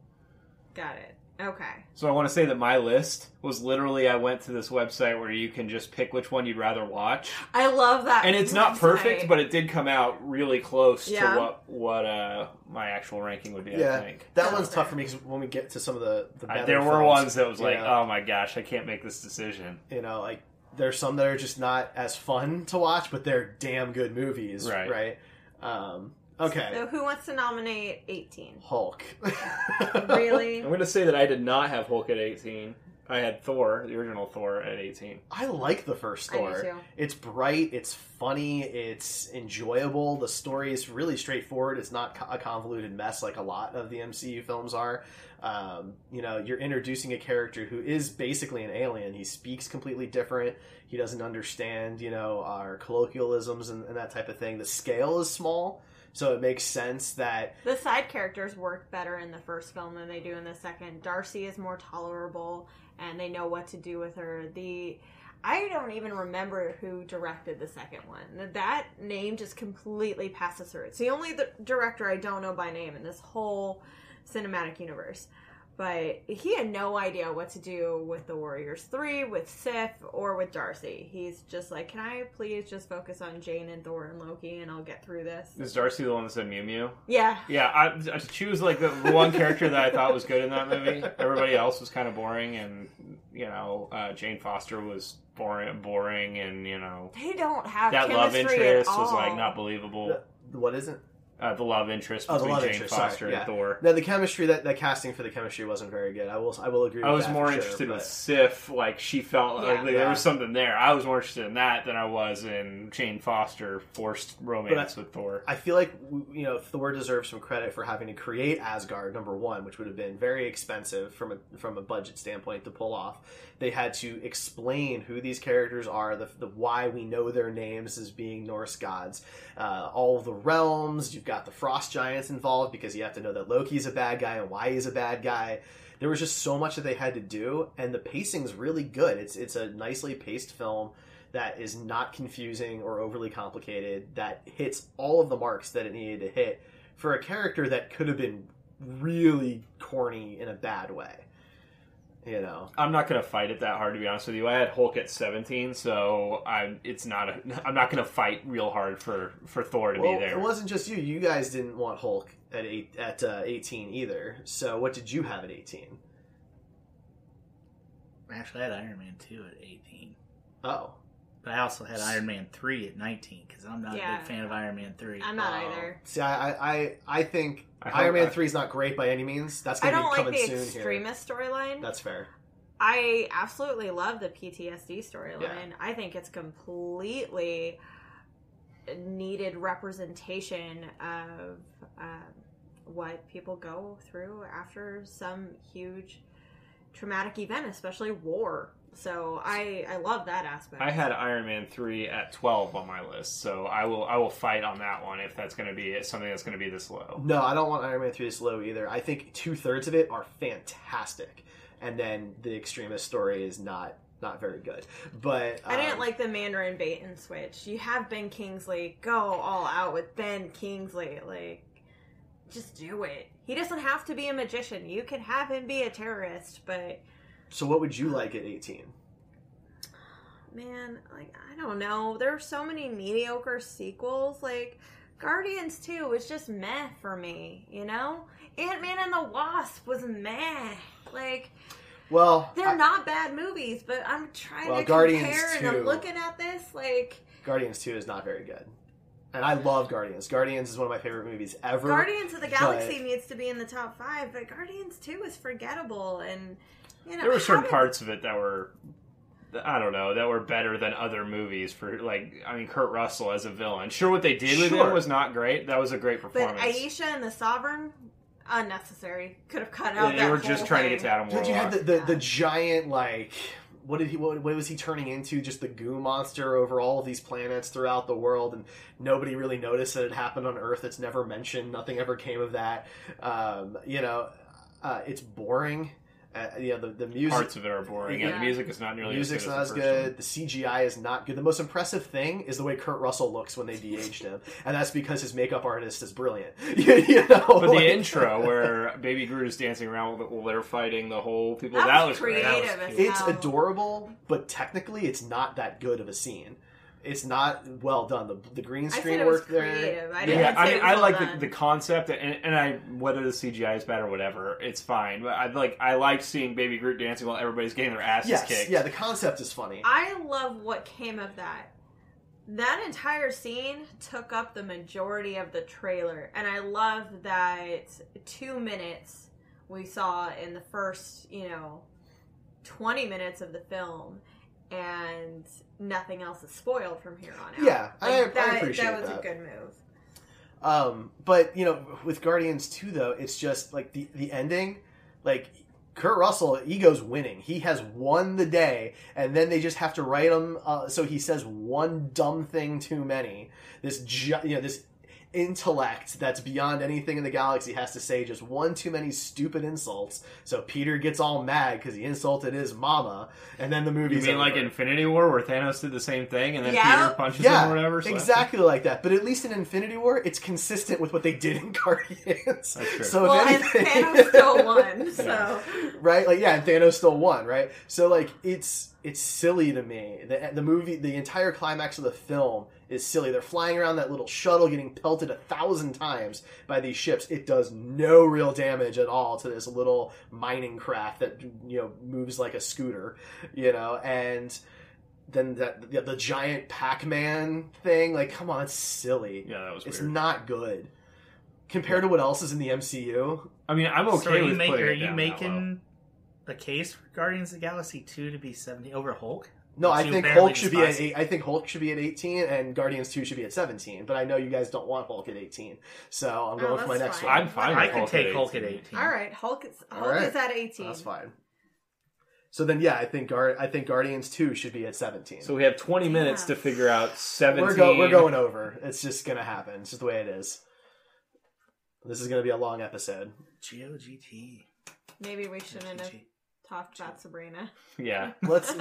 Got it. Okay. So I want to say that my list was literally I went to this website where you can just pick which one you'd rather watch. I love that. And it's not website. perfect, but it did come out really close Yeah. to what my actual ranking would be, I think. that That's one's fair. tough for me because when we get to some of the better There were films, ones that was like, yeah. oh my gosh, I can't make this decision. Like there's some that are just not as fun to watch, but they're damn good movies, Right. Okay, So who wants to nominate 18? Hulk. Really? I'm going to say that I did not have Hulk at 18. I had Thor, the original Thor, at 18. I like the first I do Thor. too. It's bright, it's funny, it's enjoyable. The story is really straightforward. It's not a convoluted mess like a lot of the MCU films are. You're introducing a character who is basically an alien. He speaks completely different. He doesn't understand, our colloquialisms and that type of thing. The scale is small, so it makes sense that The side characters work better in the first film than they do in the second. Darcy is more tolerable, and they know what to do with her. I don't even remember who directed the second one. That name just completely passes through. It's the only director I don't know by name in this whole cinematic universe. But he had no idea what to do with the Warriors 3, with Sif, or with Darcy. He's just like, can I please just focus on Jane and Thor and Loki and I'll get through this? Is Darcy the one that said Mew Mew? Yeah. Yeah, she was like the one character that I thought was good in that movie. Everybody else was kind of boring, and Jane Foster was boring, and They don't have that love chemistry interest at all. was like not believable. what is it? The love interest Oh, the between love Jane interest, Foster sorry, and yeah. Thor. No, the chemistry that casting for the chemistry wasn't very good. I will agree with that. I was more for interested sure, in but- Sif. Like she felt like there Yeah. was something there. I was more interested in that than I was in Jane Foster forced romance with Thor. I feel like Thor deserves some credit for having to create Asgard, number one, which would have been very expensive from a budget standpoint to pull off. They had to explain who these characters are, the why we know their names as being Norse gods, all of the realms. You've got the frost giants involved because you have to know that Loki's a bad guy and why he's a bad guy. There was just so much that they had to do, and the pacing's really good. It's a nicely paced film that is not confusing or overly complicated, that hits all of the marks that it needed to hit for a character that could have been really corny in a bad way. I'm not going to fight it that hard, to be honest with you. I had Hulk at 17, so I'm not going to fight real hard for Thor to be there. It wasn't just you. You guys didn't want Hulk at 18 either. So what did you have at 18? Actually, I had Iron Man 2 at 18. Oh. But I also had Iron Man 3 at 19 because I'm not a big fan of Iron Man 3. I'm not either. See, I think I Iron hope Man 3 is not great by any means. That's I going to don't be like coming the soon here. extremist storyline. That's fair. I absolutely love the PTSD storyline. Yeah. I think it's completely needed representation of what people go through after some huge traumatic event, especially war. So I love that aspect. I had Iron Man 3 at 12 on my list, so I will fight on that one if that's going to be something that's going to be this low. No, I don't want Iron Man 3 this low either. I think 2/3 of it are fantastic, and then the Extremis story is not very good. But I didn't like the Mandarin bait and switch. You have Ben Kingsley, go all out with Ben Kingsley. Like, just do it. He doesn't have to be a magician. You can have him be a terrorist, but... So what would you like at 18? Man, like, I don't know. There are so many mediocre sequels. Like, Guardians 2 was just meh for me, you know? Ant-Man and the Wasp was meh. Like... Well, they're not bad movies, but I'm trying to Guardians compare, 2, and I'm looking at this, like... Guardians 2 is not very good. And I love Guardians. Guardians is one of my favorite movies ever. Guardians of the Galaxy needs to be in the top 5, but Guardians 2 is forgettable, and, you know... There were certain parts of it that were, I don't know, that were better than other movies for, like, I mean, Kurt Russell as a villain. Sure, what they did with him was not great. That was a great performance. But Aisha and the Sovereign... unnecessary. Could have cut out that they were whole just trying to get to Adam Warlock. Did you have the giant, like, what was he turning into? Just the goo monster over all of these planets throughout the world, and nobody really noticed that it happened on Earth. It's never mentioned. Nothing ever came of that. It's boring. The music, parts of it are boring. Yeah, the music is not nearly music's as good. Not as good. The CGI is not good. The most impressive thing is the way Kurt Russell looks when they de-aged him, and that's because his makeup artist is brilliant. But the intro where Baby Groot is dancing around while they're fighting the whole people, that was creative. It's adorable, but technically, it's not that good of a scene. It's not well done. The green screen work there. I like the concept, and I whether the CGI is bad or whatever, it's fine. But I like seeing Baby Groot dancing while everybody's getting their asses kicked. Yeah, the concept is funny. I love what came of that. That entire scene took up the majority of the trailer, and I love that 2 minutes we saw in the first, 20 minutes of the film. And nothing else is spoiled from here on out. Yeah, I appreciate that. That was a good move. But, with Guardians 2, though, it's just, like, the ending, like, Kurt Russell, ego's winning. He has won the day, and then they just have to write him, so he says one dumb thing too many. This intellect that's beyond anything in the galaxy has to say just one too many stupid insults, so Peter gets all mad because he insulted his mama, and then the movie's over. Like Infinity War where Thanos did the same thing and then Peter punches him or whatever? Exactly like that, but at least in Infinity War it's consistent with what they did in Guardians. That's true. So and Thanos still won, so... Right? Like, yeah, and Thanos still won, right? So, like, it's silly to me. The movie, the entire climax of the film is silly. They're flying around that little shuttle getting pelted 1,000 times by these ships. It does no real damage at all to this little mining craft that, moves like a scooter, and then the giant Pac-Man thing, like, come on, it's silly. Yeah, that was weird. It's not good. Compared to what else is in the MCU. I mean, I'm okay with putting it down. Are you making the case for Guardians of the Galaxy 2 to be 70 over Hulk? No, I think Hulk should be at 8. I think Hulk should be at 18, and Guardians 2 should be at 17. But I know you guys don't want Hulk at 18, so I'm going for my next one. I'm fine. I could take Hulk at 18. All right, Hulk is at 18. That's fine. So then, yeah, I think Guardians 2 should be at 17. So we have 20 minutes to figure out 17. We're going over. It's just going to happen. It's just the way it is. This is going to be a long episode. GOGT. Maybe we shouldn't have talked about Sabrina. Yeah. Let's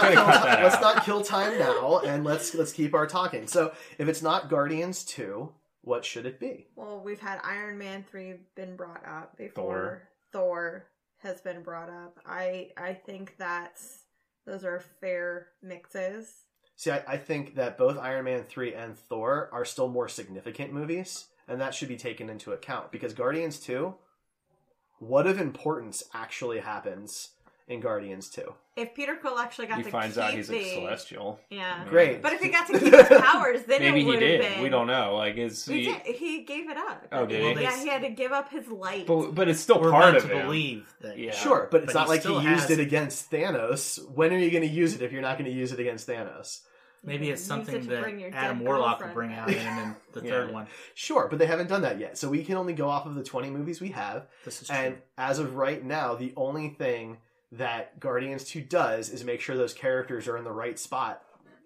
not kill time now, and let's keep our talking. So, if it's not Guardians 2, what should it be? Well, we've had Iron Man 3 been brought up before. Thor has been brought up. I think those are fair mixes. See, I think that both Iron Man 3 and Thor are still more significant movies, and that should be taken into account, because Guardians 2, what of importance actually happens in Guardians 2? If Peter Quill actually got to keep he finds out he's a Celestial. Yeah. Great. But if he got to keep his powers, then maybe it would have been... Maybe he did. We don't know. Like, He gave it up. Oh, did he? Yeah, he had to give up his light. But it's still part of him. Believe that. Yeah. Sure, but it's not like he used it against Thanos. When are you going to use it if you're not going to use it against Thanos? Maybe it's something that Adam Warlock will bring out in the third one. Sure, but they haven't done that yet. So we can only go off of the 20 movies we have. This is true. And as of right now, the only thing that Guardians 2 does is make sure those characters are in the right spot,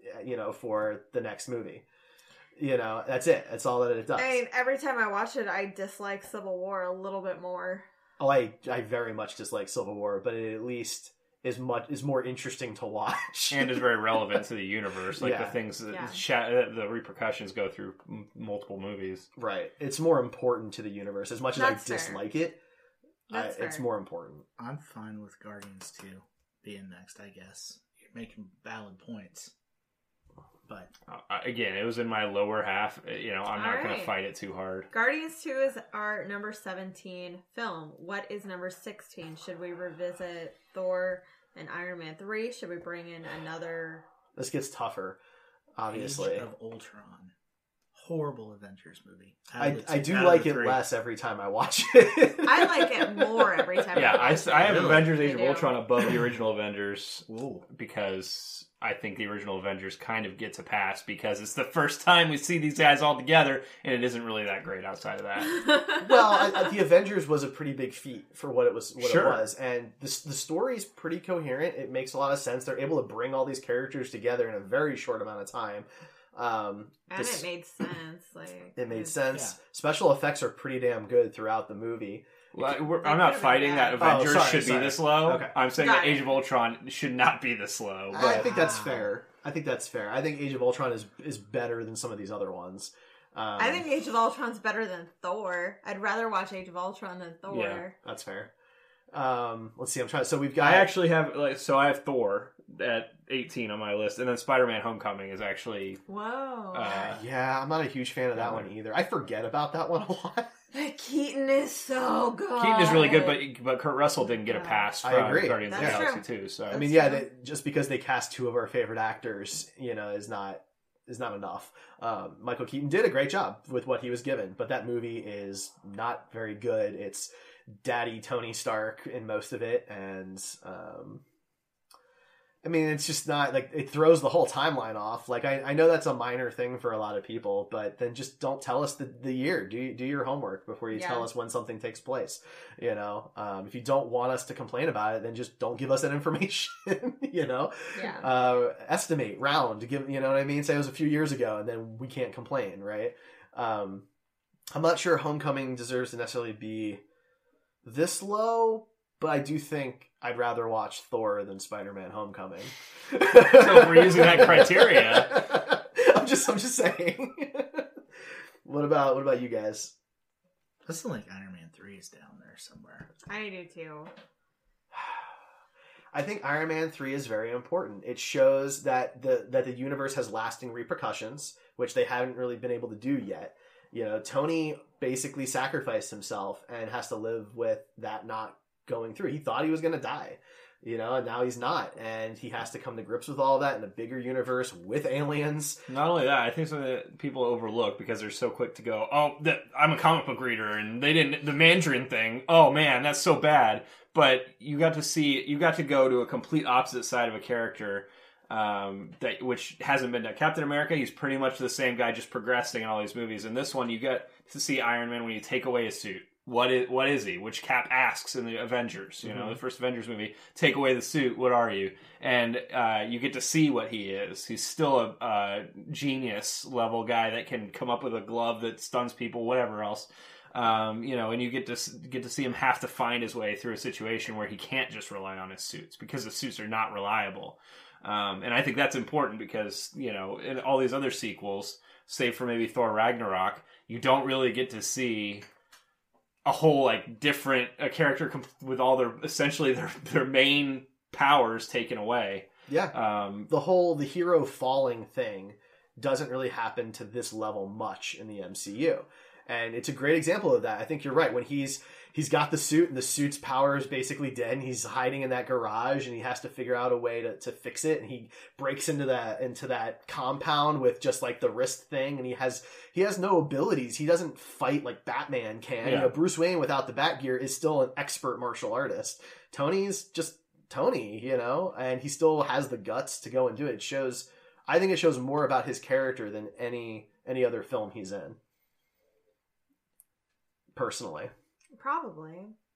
for the next movie. That's it. That's all that it does. I mean, every time I watch it, I dislike Civil War a little bit more. Oh, I very much dislike Civil War, but it at least is more interesting to watch. And is very relevant to the universe. Like Yeah. the things that Yeah. the repercussions go through multiple movies. Right. It's more important to the universe. As much as That's I fair. dislike it, That's it's fair. more important. I'm fine with Guardians 2 being next, I guess. You're making valid points. But Again, it was in my lower half. I'm not going Alright. to fight it too hard. Guardians 2 is our number 17 film. What is number 16? Should we revisit Thor and Iron Man 3? Should we bring in another? This gets tougher, obviously. Age of Ultron. Horrible Avengers movie. I do out of like the it three. less every time I watch it. I like it more every time. Yeah, I watch I have it. Avengers Age I of do. Ultron above the original Avengers Ooh. because I think the original Avengers kind of gets a pass because it's the first time we see these guys all together, and it isn't really that great outside of that. Well, the Avengers was a pretty big feat for what it was. Sure. It was, and the story's pretty coherent. It makes a lot of sense. They're able to bring all these characters together in a very short amount of time. And it made sense. Like It made it's- sense. Yeah. Special effects are pretty damn good throughout the movie. Well, They I'm not could've fighting been that bad. Avengers Oh, sorry, should sorry. be this low. Okay. I'm saying Got that it. Age of Ultron should not be this low. I But think that's fair. I think Age of Ultron is better than some of these other ones. I think Age of Ultron's better than Thor. I'd rather watch Age of Ultron than Thor. Yeah. That's fair. Let's see. I'm trying. So we've got. I actually have I have Thor at 18 on my list, and then Spider-Man: Homecoming is actually Whoa. Yeah, I'm not a huge fan of that Yeah. one either. I forget about that one a lot. But Keaton is so good. Keaton is really good, but Kurt Russell didn't get a pass I from agree. Guardians of the That's Galaxy true. too. So I mean, yeah, just because they cast two of our favorite actors, is not enough. Michael Keaton did a great job with what he was given, but that movie is not very good. It's Daddy Tony Stark in most of it, and I mean, it's just not like it throws the whole timeline off. Like I know that's a minor thing for a lot of people, but then just don't tell us the year. Do your homework before you Yeah. tell us when something takes place. If you don't want us to complain about it, then just don't give us that information. Yeah. Estimate, round, give. You know what I mean? Say it was a few years ago, and then we can't complain, right? I'm not sure Homecoming deserves to necessarily be this low, but I do think I'd rather watch Thor than Spider-Man: Homecoming. So if we're using that criteria, I'm just saying. What about you guys? I still think Iron Man 3 is down there somewhere. I do too. I think Iron Man 3 is very important. It shows that the universe has lasting repercussions, which they haven't really been able to do yet. Tony basically sacrificed himself and has to live with that not going through. He thought he was going to die, and now he's not. And he has to come to grips with all that in a bigger universe with aliens. not only that, I think something that people overlook because they're so quick to go, I'm a comic book reader, and they didn't the Mandarin thing. Oh man, that's so bad. But you got to go to a complete opposite side of a character. Which hasn't been done. Captain America, he's pretty much the same guy, just progressing in all these movies. In this one, you get to see Iron Man when you take away his suit. What is he? Which Cap asks in the Avengers. The first Avengers movie. Take away the suit. What are you? And you get to see what he is. He's still a genius level guy that can come up with a glove that stuns people, whatever else. And you get to see him have to find his way through a situation where he can't just rely on his suits because the suits are not reliable. And I think that's important because, in all these other sequels, save for maybe Thor Ragnarok, you don't really get to see a whole, different character with all their main powers taken away. Yeah. The hero falling thing doesn't really happen to this level much in the MCU. And it's a great example of that. I think you're right. When he's got the suit and the suit's power is basically dead and he's hiding in that garage and he has to figure out a way to fix it. And he breaks into that compound with just the wrist thing. And he has no abilities. He doesn't fight like Batman can. Yeah. Bruce Wayne without the bat gear is still an expert martial artist. Tony's just Tony, and he still has the guts to go and do it. I think it shows more about his character than any other film he's in. Personally. Probably.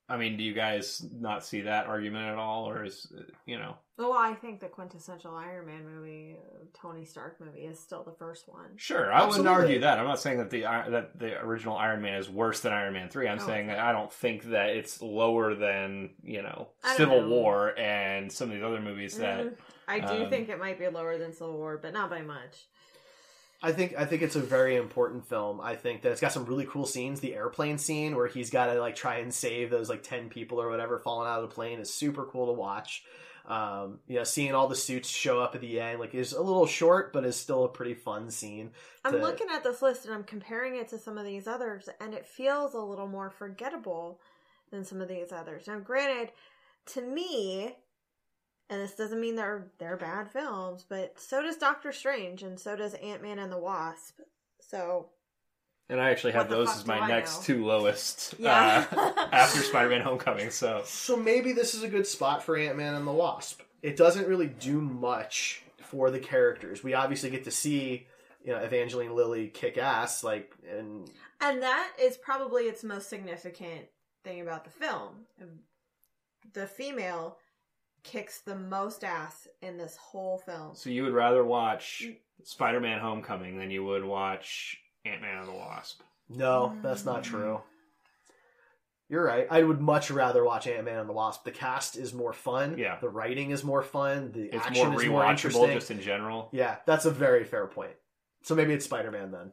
I mean, do you guys not see that argument at all, or is Well, I think the quintessential Iron Man movie, Tony Stark movie, is still the first one. Sure, I wouldn't Absolutely. argue that. I'm not saying that the original Iron Man is worse than Iron Man 3. I'm saying that I don't think that it's lower than I don't Civil know. War and some of these other movies that. I do think it might be lower than Civil War, but not by much. I think it's a very important film. I think that it's got some really cool scenes. The airplane scene where he's got to like try and save those like 10 people or whatever falling out of the plane is super cool to watch. Seeing all the suits show up at the end like is a little short, but is still a pretty fun scene. I'm looking at this list and I'm comparing it to some of these others, and it feels a little more forgettable than some of these others. Now, granted, to me, and this doesn't mean they're bad films, but so does Doctor Strange, and so does Ant-Man and the Wasp. So, And I actually have What the those fuck as do my I next know? two lowest Yeah. after Spider-Man Homecoming. So maybe this is a good spot for Ant-Man and the Wasp. It doesn't really do much for the characters. We obviously get to see, Evangeline Lilly kick ass, and that is probably its most significant thing about the film. The female kicks the most ass in this whole film. So you would rather watch Spider-Man Homecoming than you would watch Ant-Man and the Wasp? No, that's not true. You're right. I would much rather watch Ant-Man and the Wasp. The cast is more fun. Yeah. The writing is more fun. The It's action more is more rewatchable interesting. just in general. Yeah, that's a very fair point. So maybe it's Spider-Man then.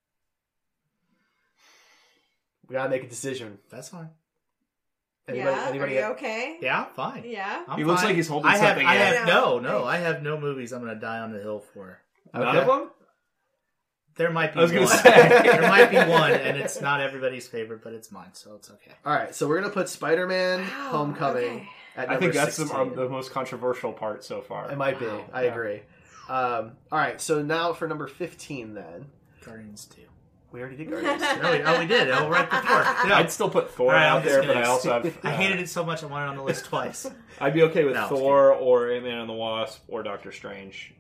We gotta make a decision. That's fine. Anybody Are you okay? Yeah, I'm fine. Yeah. I'm He looks fine. like he's holding I have, something I in. have no. I have no movies I'm going to die on the hill for. None of them? There might be I was one. gonna say. There might be one, and it's not everybody's favorite, but it's mine, so it's okay. All right, so we're gonna put Spider-Man Wow, Homecoming okay. at I number think that's 16. the most controversial part so far. It might be. Wow. I agree. All right, so now for number 15 then. Guardians 2. We already did Guardians. We did. Oh, right before. Yeah. I'd still put Thor All right, out I'm just there, gonna- but I also have... I hated it so much I wanted it on the list twice. I'd be okay with No, Thor or Ant-Man and the Wasp or Doctor Strange.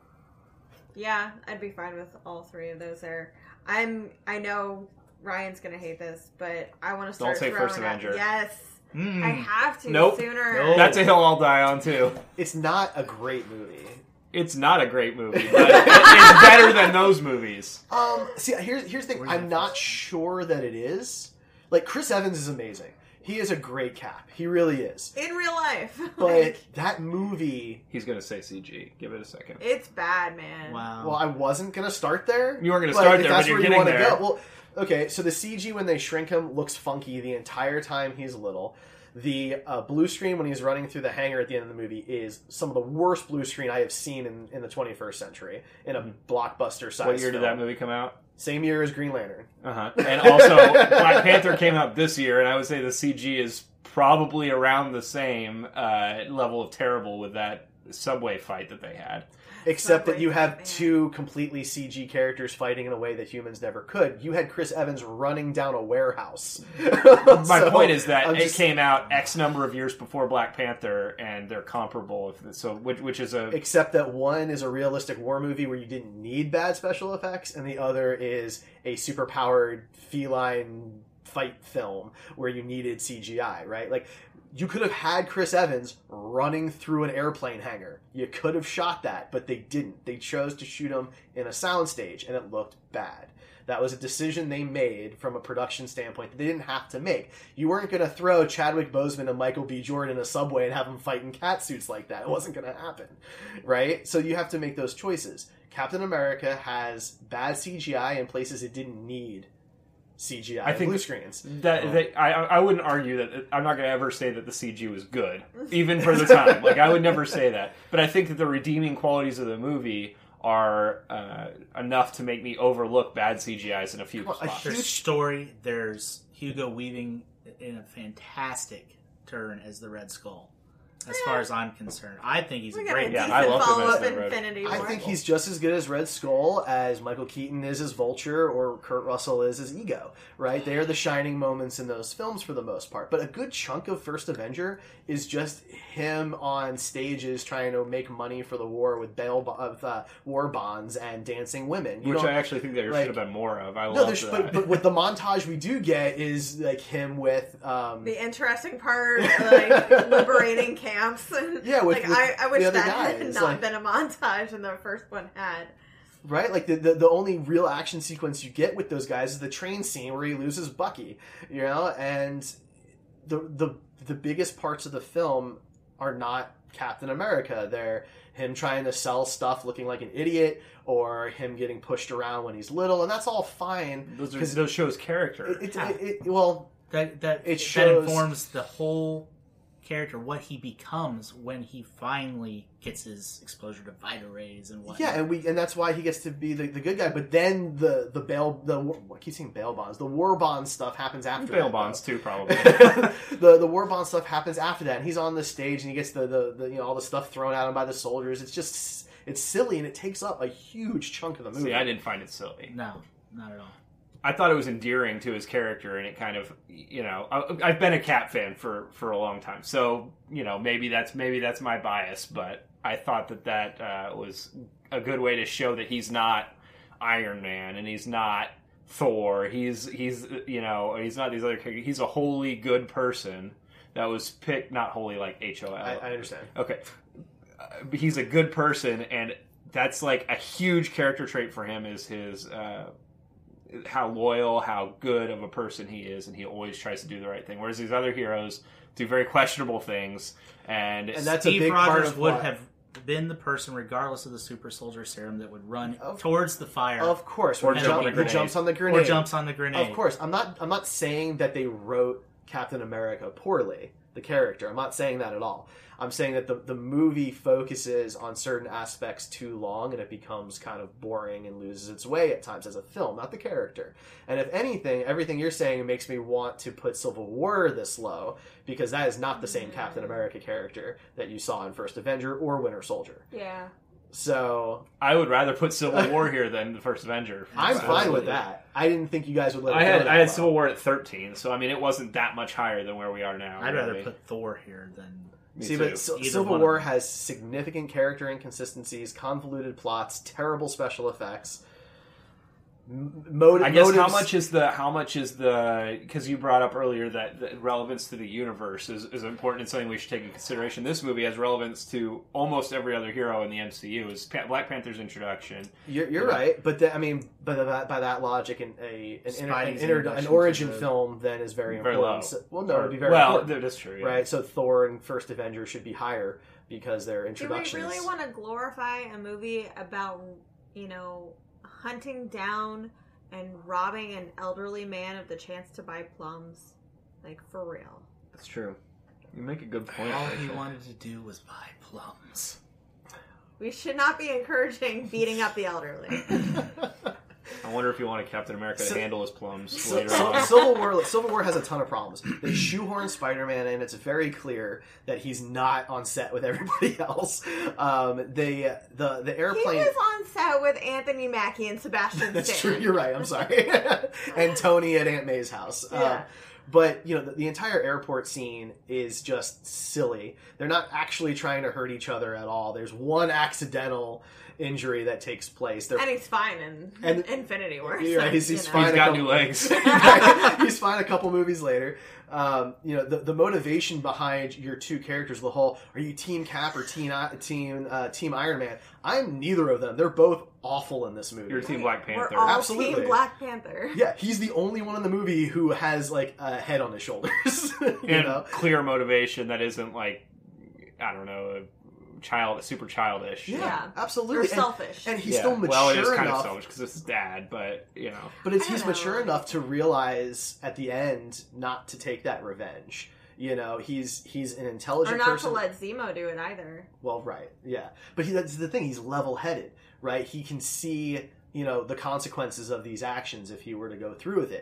Yeah, I'd be fine with all three of those there. I know Ryan's gonna hate this, but I want to start say throwing First out- Avenger. Yes, I have to Nope. sooner. Nope. That's a hill I'll die on, too. It's not a great movie. It's not a great movie, but it's better than those movies. See, here's the thing. I'm not sure that it is. Like, Chris Evans is amazing. He is a great Cap. He really is. In real life, But that movie... He's going to say CG. Give it a second. it's bad, man. Wow. Well, I wasn't going to start there. You weren't gonna start if there, that's but you're where you getting wanna there. Go. Well, okay, so the CG when they shrink him looks funky the entire time he's little. The blue screen when he's running through the hangar at the end of the movie is some of the worst blue screen I have seen in the 21st century in a blockbuster size What year did that film. movie come out? Same year as Green Lantern. Uh-huh. And also, Black Panther came out this year, and I would say the CG is probably around the same level of terrible with that subway fight that they had. Except that Subway you have Batman. two completely CG characters fighting in a way that humans never could. You had Chris Evans running down a warehouse. My point is that I'm it just- came out X number of years before Black Panther, and they're comparable. So, which is a Except that one is a realistic war movie where you didn't need bad special effects, and the other is a superpowered feline fight film where you needed CGI, right? Like, you could have had Chris Evans running through an airplane hangar. You could have shot that, but they didn't. They chose to shoot him in a soundstage, and it looked bad. That was a decision they made from a production standpoint that they didn't have to make. You weren't going to throw Chadwick Boseman and Michael B. Jordan in a subway and have them fight in cat suits like that. It wasn't going to happen, right? So you have to make those choices. Captain America has bad CGI in places it didn't need CGI. I think blue screens. I wouldn't argue that. I'm not going to ever say that the CG was good, even for the time. Like, I would never say that. But I think that the redeeming qualities of the movie are enough to make me overlook bad CGIs in a few Well, a spots. There's story. There's Hugo Weaving in a fantastic turn as the Red Skull. as far as I'm concerned. I think he's a We got a great Yeah, decent I love him as follow-up the Red- Infinity War. I think he's just as good as Red Skull as Michael Keaton is as Vulture or Kurt Russell is as Ego, right? They are the shining moments in those films for the most part. But a good chunk of First Avenger is just him on stages trying to make money for the war with war bonds and dancing women. You Which don't- I actually think there like- should have been more of. I no, love there's, that. but with the montage we do get is like him with the interesting part, like liberating camps. And, Yeah, with I wish the other that had guys, not like- been a montage, and the first one had. right? Like the only real action sequence you get with those guys is the train scene where he loses Bucky, you know, and the biggest parts of the film are not Captain America. They're him trying to sell stuff looking like an idiot, or him getting pushed around when he's little, and that's all fine. those shows character. Well, That shows- informs the whole character, what he becomes when he finally gets his exposure to Vita rays and whatnot. yeah, and that's why he gets to be the good guy. But then I keep saying bail bonds. The war bond stuff happens after Bail that, bonds though. too, probably. the war bond stuff happens after that, and he's on the stage and he gets the you know all the stuff thrown at him by the soldiers. It's silly and it takes up a huge chunk of the movie. See, I didn't find it silly. No, not at all. I thought it was endearing to his character, and it kind of, you know, I've been a Cap fan for a long time, so you know maybe that's my bias, but I thought that was a good way to show that he's not Iron Man and he's not Thor. He's you know he's not these other characters. He's a wholly good person that was picked, not wholly like HOL. I understand. Okay, he's a good person, and that's like a huge character trait for him is his. How loyal, how good of a person he is, and he always tries to do the right thing. Whereas these other heroes do very questionable things, and that's a Steve big part Rogers of would what- have been the person, regardless of the super soldier serum, that would run Of- towards the fire Of course, Or or jump on a he grenade. jumps on the grenade. or jumps on the grenade. Of course, I'm not saying that they wrote Captain America poorly, the character. I'm not saying that at all. I'm saying that the movie focuses on certain aspects too long and it becomes kind of boring and loses its way at times as a film, not the character. And if anything, everything you're saying makes me want to put Civil War this low, because that is not the same Captain America character that you saw in First Avenger or Winter Soldier. Yeah. So I would rather put Civil War here than the First Avenger. I'm fine with Absolutely. that. I didn't think you guys would let it I go had that I had low. Civil War at 13, so I mean it wasn't that much higher than where we are now. I'd rather really. put Thor here than. Me See, too. but Either Civil one of War them. has significant character inconsistencies, convoluted plots, terrible special effects. I guess how much is the because you brought up earlier that the relevance to the universe is important and something we should take into consideration. This movie has relevance to almost every other hero in the MCU. Is Black Panther's introduction? You're right, but by that logic, Spidey's an introduction origin to the- film then is very Very important. low. So, well, no, it'd be very well, important, that's true. Yeah. right? So Thor and First Avenger should be higher because they're Do we introductions. really want to glorify a movie about, you know, hunting down and robbing an elderly man of the chance to buy plums? Like, for real. That's true. You make a good point. All he Rachel. wanted to do was buy plums. We should not be encouraging beating up the elderly. I wonder if you want a Captain America to handle his plums later So, on. Civil War has a ton of problems. They shoehorn Spider-Man in. It's very clear that he's not on set with everybody else. The He airplane. was on set with Anthony Mackie and Sebastian That's Stan. true. You're right. I'm sorry. And Tony at Aunt May's house. Yeah. But you know, the entire airport scene is just silly. They're not actually trying to hurt each other at all. There's one accidental injury that takes place. They're And he's fine in And- Infinity War. Yeah, so, he's you know. fine. He's got new legs. He's fine a couple movies later. You know, the motivation behind your two characters, the whole, are you Team Cap or Team Iron Man? I'm neither of them. They're both awful in this movie. You're Team Black Panther. We're all Absolutely. Team Black Panther. Yeah, he's the only one in the movie who has like a head on his shoulders. you and know? clear motivation that isn't like, I don't know, super childish. Yeah, Or absolutely. selfish. And he's Yeah. still mature well, it is kind enough. of selfish because it's his dad, but you know, But it's, I don't he's mature know. enough to realize at the end not to take that revenge. You know, he's an intelligent or not person. to let Zemo do it either. Well, right, yeah. But that's the thing. He's level-headed, right? He can see, you know, the consequences of these actions if he were to go through with it.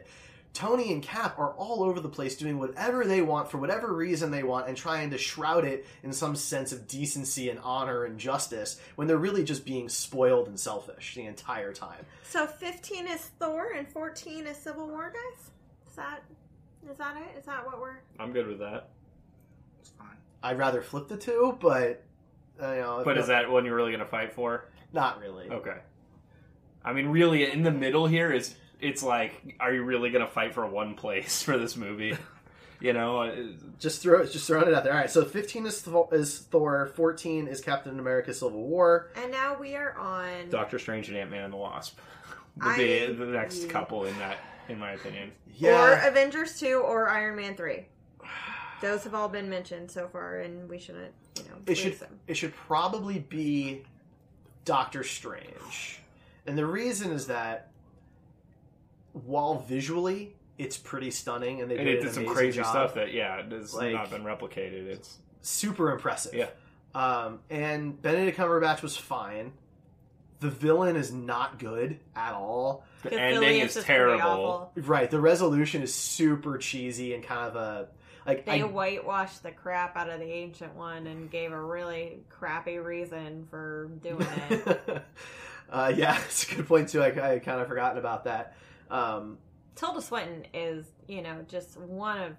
Tony and Cap are all over the place doing whatever they want for whatever reason they want and trying to shroud it in some sense of decency and honor and justice when they're really just being spoiled and selfish the entire time. So 15 is Thor and 14 is Civil War, guys? Is that it? Is that what we're... I'm good with that. It's fine. I'd rather flip the two, but But is that one you're really going to fight for? not really? Okay. I mean, really, in the middle here it's like, are you really going to fight for one place for this movie? You know, Just throwing it out there. All right, so 15 is Thor, 14 is Captain America: Civil War. And now we are on... Doctor Strange and Ant-Man and the Wasp would be the next couple in that, in my opinion. Or Avengers 2 or Iron Man 3. Those have all been mentioned so far, and we shouldn't, lose them. It should probably be Doctor Strange. And the reason is that while visually it's pretty stunning and they did it an some amazing crazy job, stuff that has like, not been replicated. It's super impressive. Yeah. And Benedict Cumberbatch was fine. The villain is not good at all. the ending is terrible. Right, the resolution is super cheesy and kind of a They whitewashed the crap out of the Ancient One and gave a really crappy reason for doing it. yeah, it's a good point too. I kind of forgotten about that. Tilda Swinton is, just one of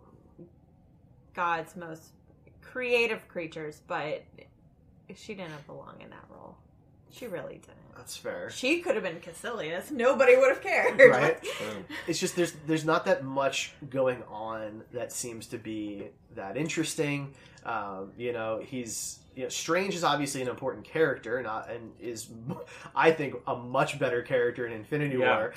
God's most creative creatures, but she didn't belong in that role. She really didn't. That's fair. She could have been Caecilius. Nobody would have cared. Right? It's just there's not that much going on that seems to be that interesting. Strange is obviously an important character, and is, I think, a much better character in Infinity War.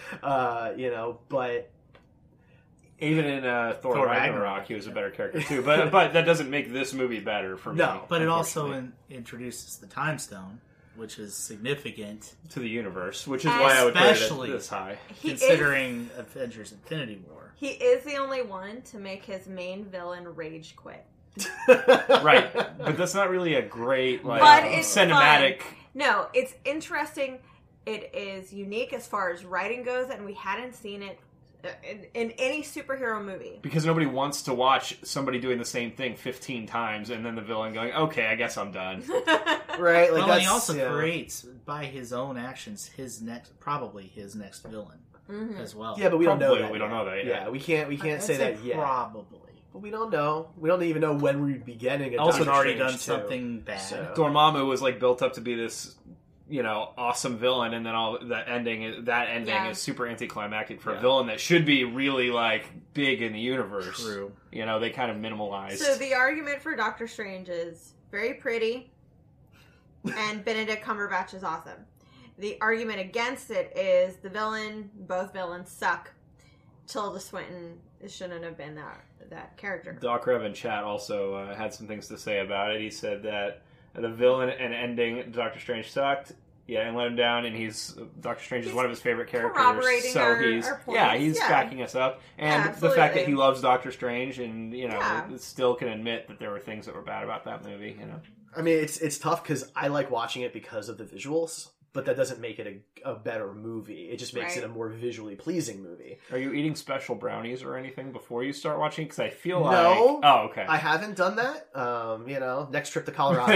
But even in Thor Ragnarok, he was a better character too. But that doesn't make this movie better for me. No, but it also introduces the Time Stone, which is significant to the universe, which is why I would put it this high. Considering Avengers Infinity War. He is the only one to make his main villain rage quit. Right, but that's not really a great cinematic. Fun. No, it's interesting. It is unique as far as writing goes, and we hadn't seen it in any superhero movie. Because nobody wants to watch somebody doing the same thing 15 times and then the villain going, okay, I guess I'm done. Right? Well, he also creates, by his own actions, his next villain as well. Yeah, but we don't know that. We don't know that yet. Yeah, we can't say that yet. Probably. But we don't know. We don't even know when we'd be getting it. Also, already done something bad. So. Dormammu was built up to be this, awesome villain, and then that ending is super anticlimactic for a villain that should be really big in the universe. True. They kind of minimalized. So the argument for Doctor Strange is very pretty, and Benedict Cumberbatch is awesome. The argument against it is both villains suck. Tilda Swinton shouldn't have been that character. Doc Rev in chat also had some things to say about it. He said that the villain and ending Doctor Strange sucked. Yeah, and let him down, and Doctor Strange is one of his favorite characters. Corroborating so our points. he's backing us up, and the fact that he loves Doctor Strange, and still can admit that there were things that were bad about that movie. I mean, it's tough because I like watching it because of the visuals, but that doesn't make it a better movie. It just makes it a more visually pleasing movie. Are you eating special brownies or anything before you start watching? Because I feel no. Oh, okay. I haven't done that. Next trip to Colorado.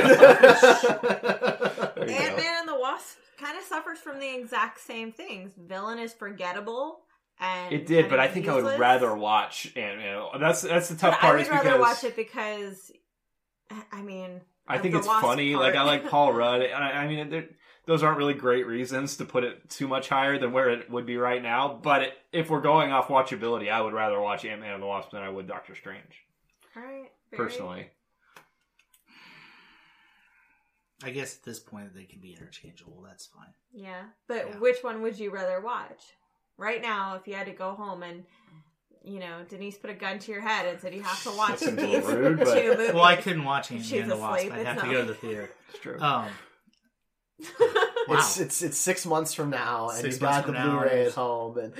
Ant-Man and the Wasp kind of suffers from the exact same things. Villain is forgettable. And it did, but I think useless. I would rather watch Ant-Man. That's the tough but part. I would rather watch it because, I think it's funny. Part. I like Paul Rudd. Those aren't really great reasons to put it too much higher than where it would be right now. But if we're going off watchability, I would rather watch Ant-Man and the Wasp than I would Doctor Strange. All right. Personally. I guess at this point they can be interchangeable. That's fine. Yeah. But which one would you rather watch? Right now, if you had to go home and, Denise put a gun to your head and said you have to watch these two movies. Well, I couldn't watch Ant-Man and the Wasp. Asleep, I'd have to go to the theater. It's true. Wow. It's 6 months from now, and you've got the Blu-ray at home. And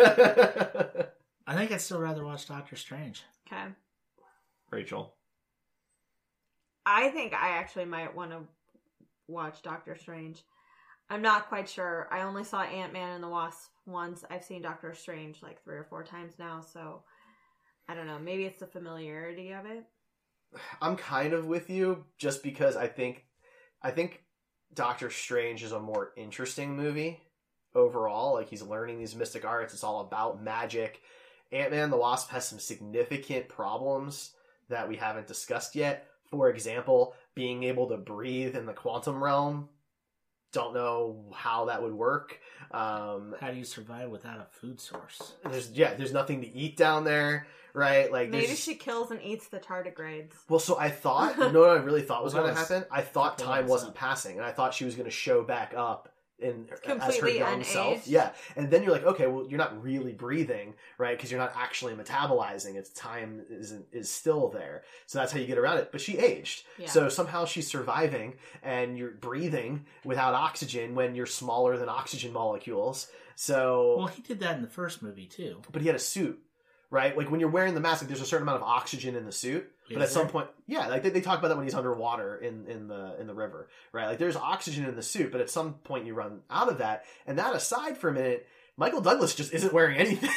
I think I'd still rather watch Doctor Strange. Okay. Rachel. I think I actually might want to watch Doctor Strange. I'm not quite sure. I only saw Ant-Man and the Wasp once. I've seen Doctor Strange like 3 or 4 times now, so I don't know. Maybe it's the familiarity of it. I'm kind of with you, just because I think Doctor Strange is a more interesting movie overall. Like, he's learning these mystic arts. It's all about magic. Ant-Man and the Wasp has some significant problems that we haven't discussed yet. For example, being able to breathe in the quantum realm. Don't know how that would work. How do you survive without a food source? There's nothing to eat down there, right? Like, Maybe she kills and eats the tardigrades. Well, so I thought, you know what I really thought was Well, going to that was happen? I thought couple time months wasn't up. passing, and I thought she was going to show back up as her Completely young self. unaged. Yeah, and then you're like, okay, well, you're not really breathing, right? Because you're not actually metabolizing. It's time is still there, so that's how you get around it. But she aged, Yeah. so somehow she's surviving, and you're breathing without oxygen when you're smaller than oxygen molecules. So, Well, he did that in the first movie too. but he had a suit. Right, like when you're wearing the mask, like there's a certain amount of oxygen in the suit, but at some point, yeah, like they talk about that when he's underwater in the river, right? Like there's oxygen in the suit, but at some point you run out of that. And that aside for a minute, Michael Douglas just isn't wearing anything.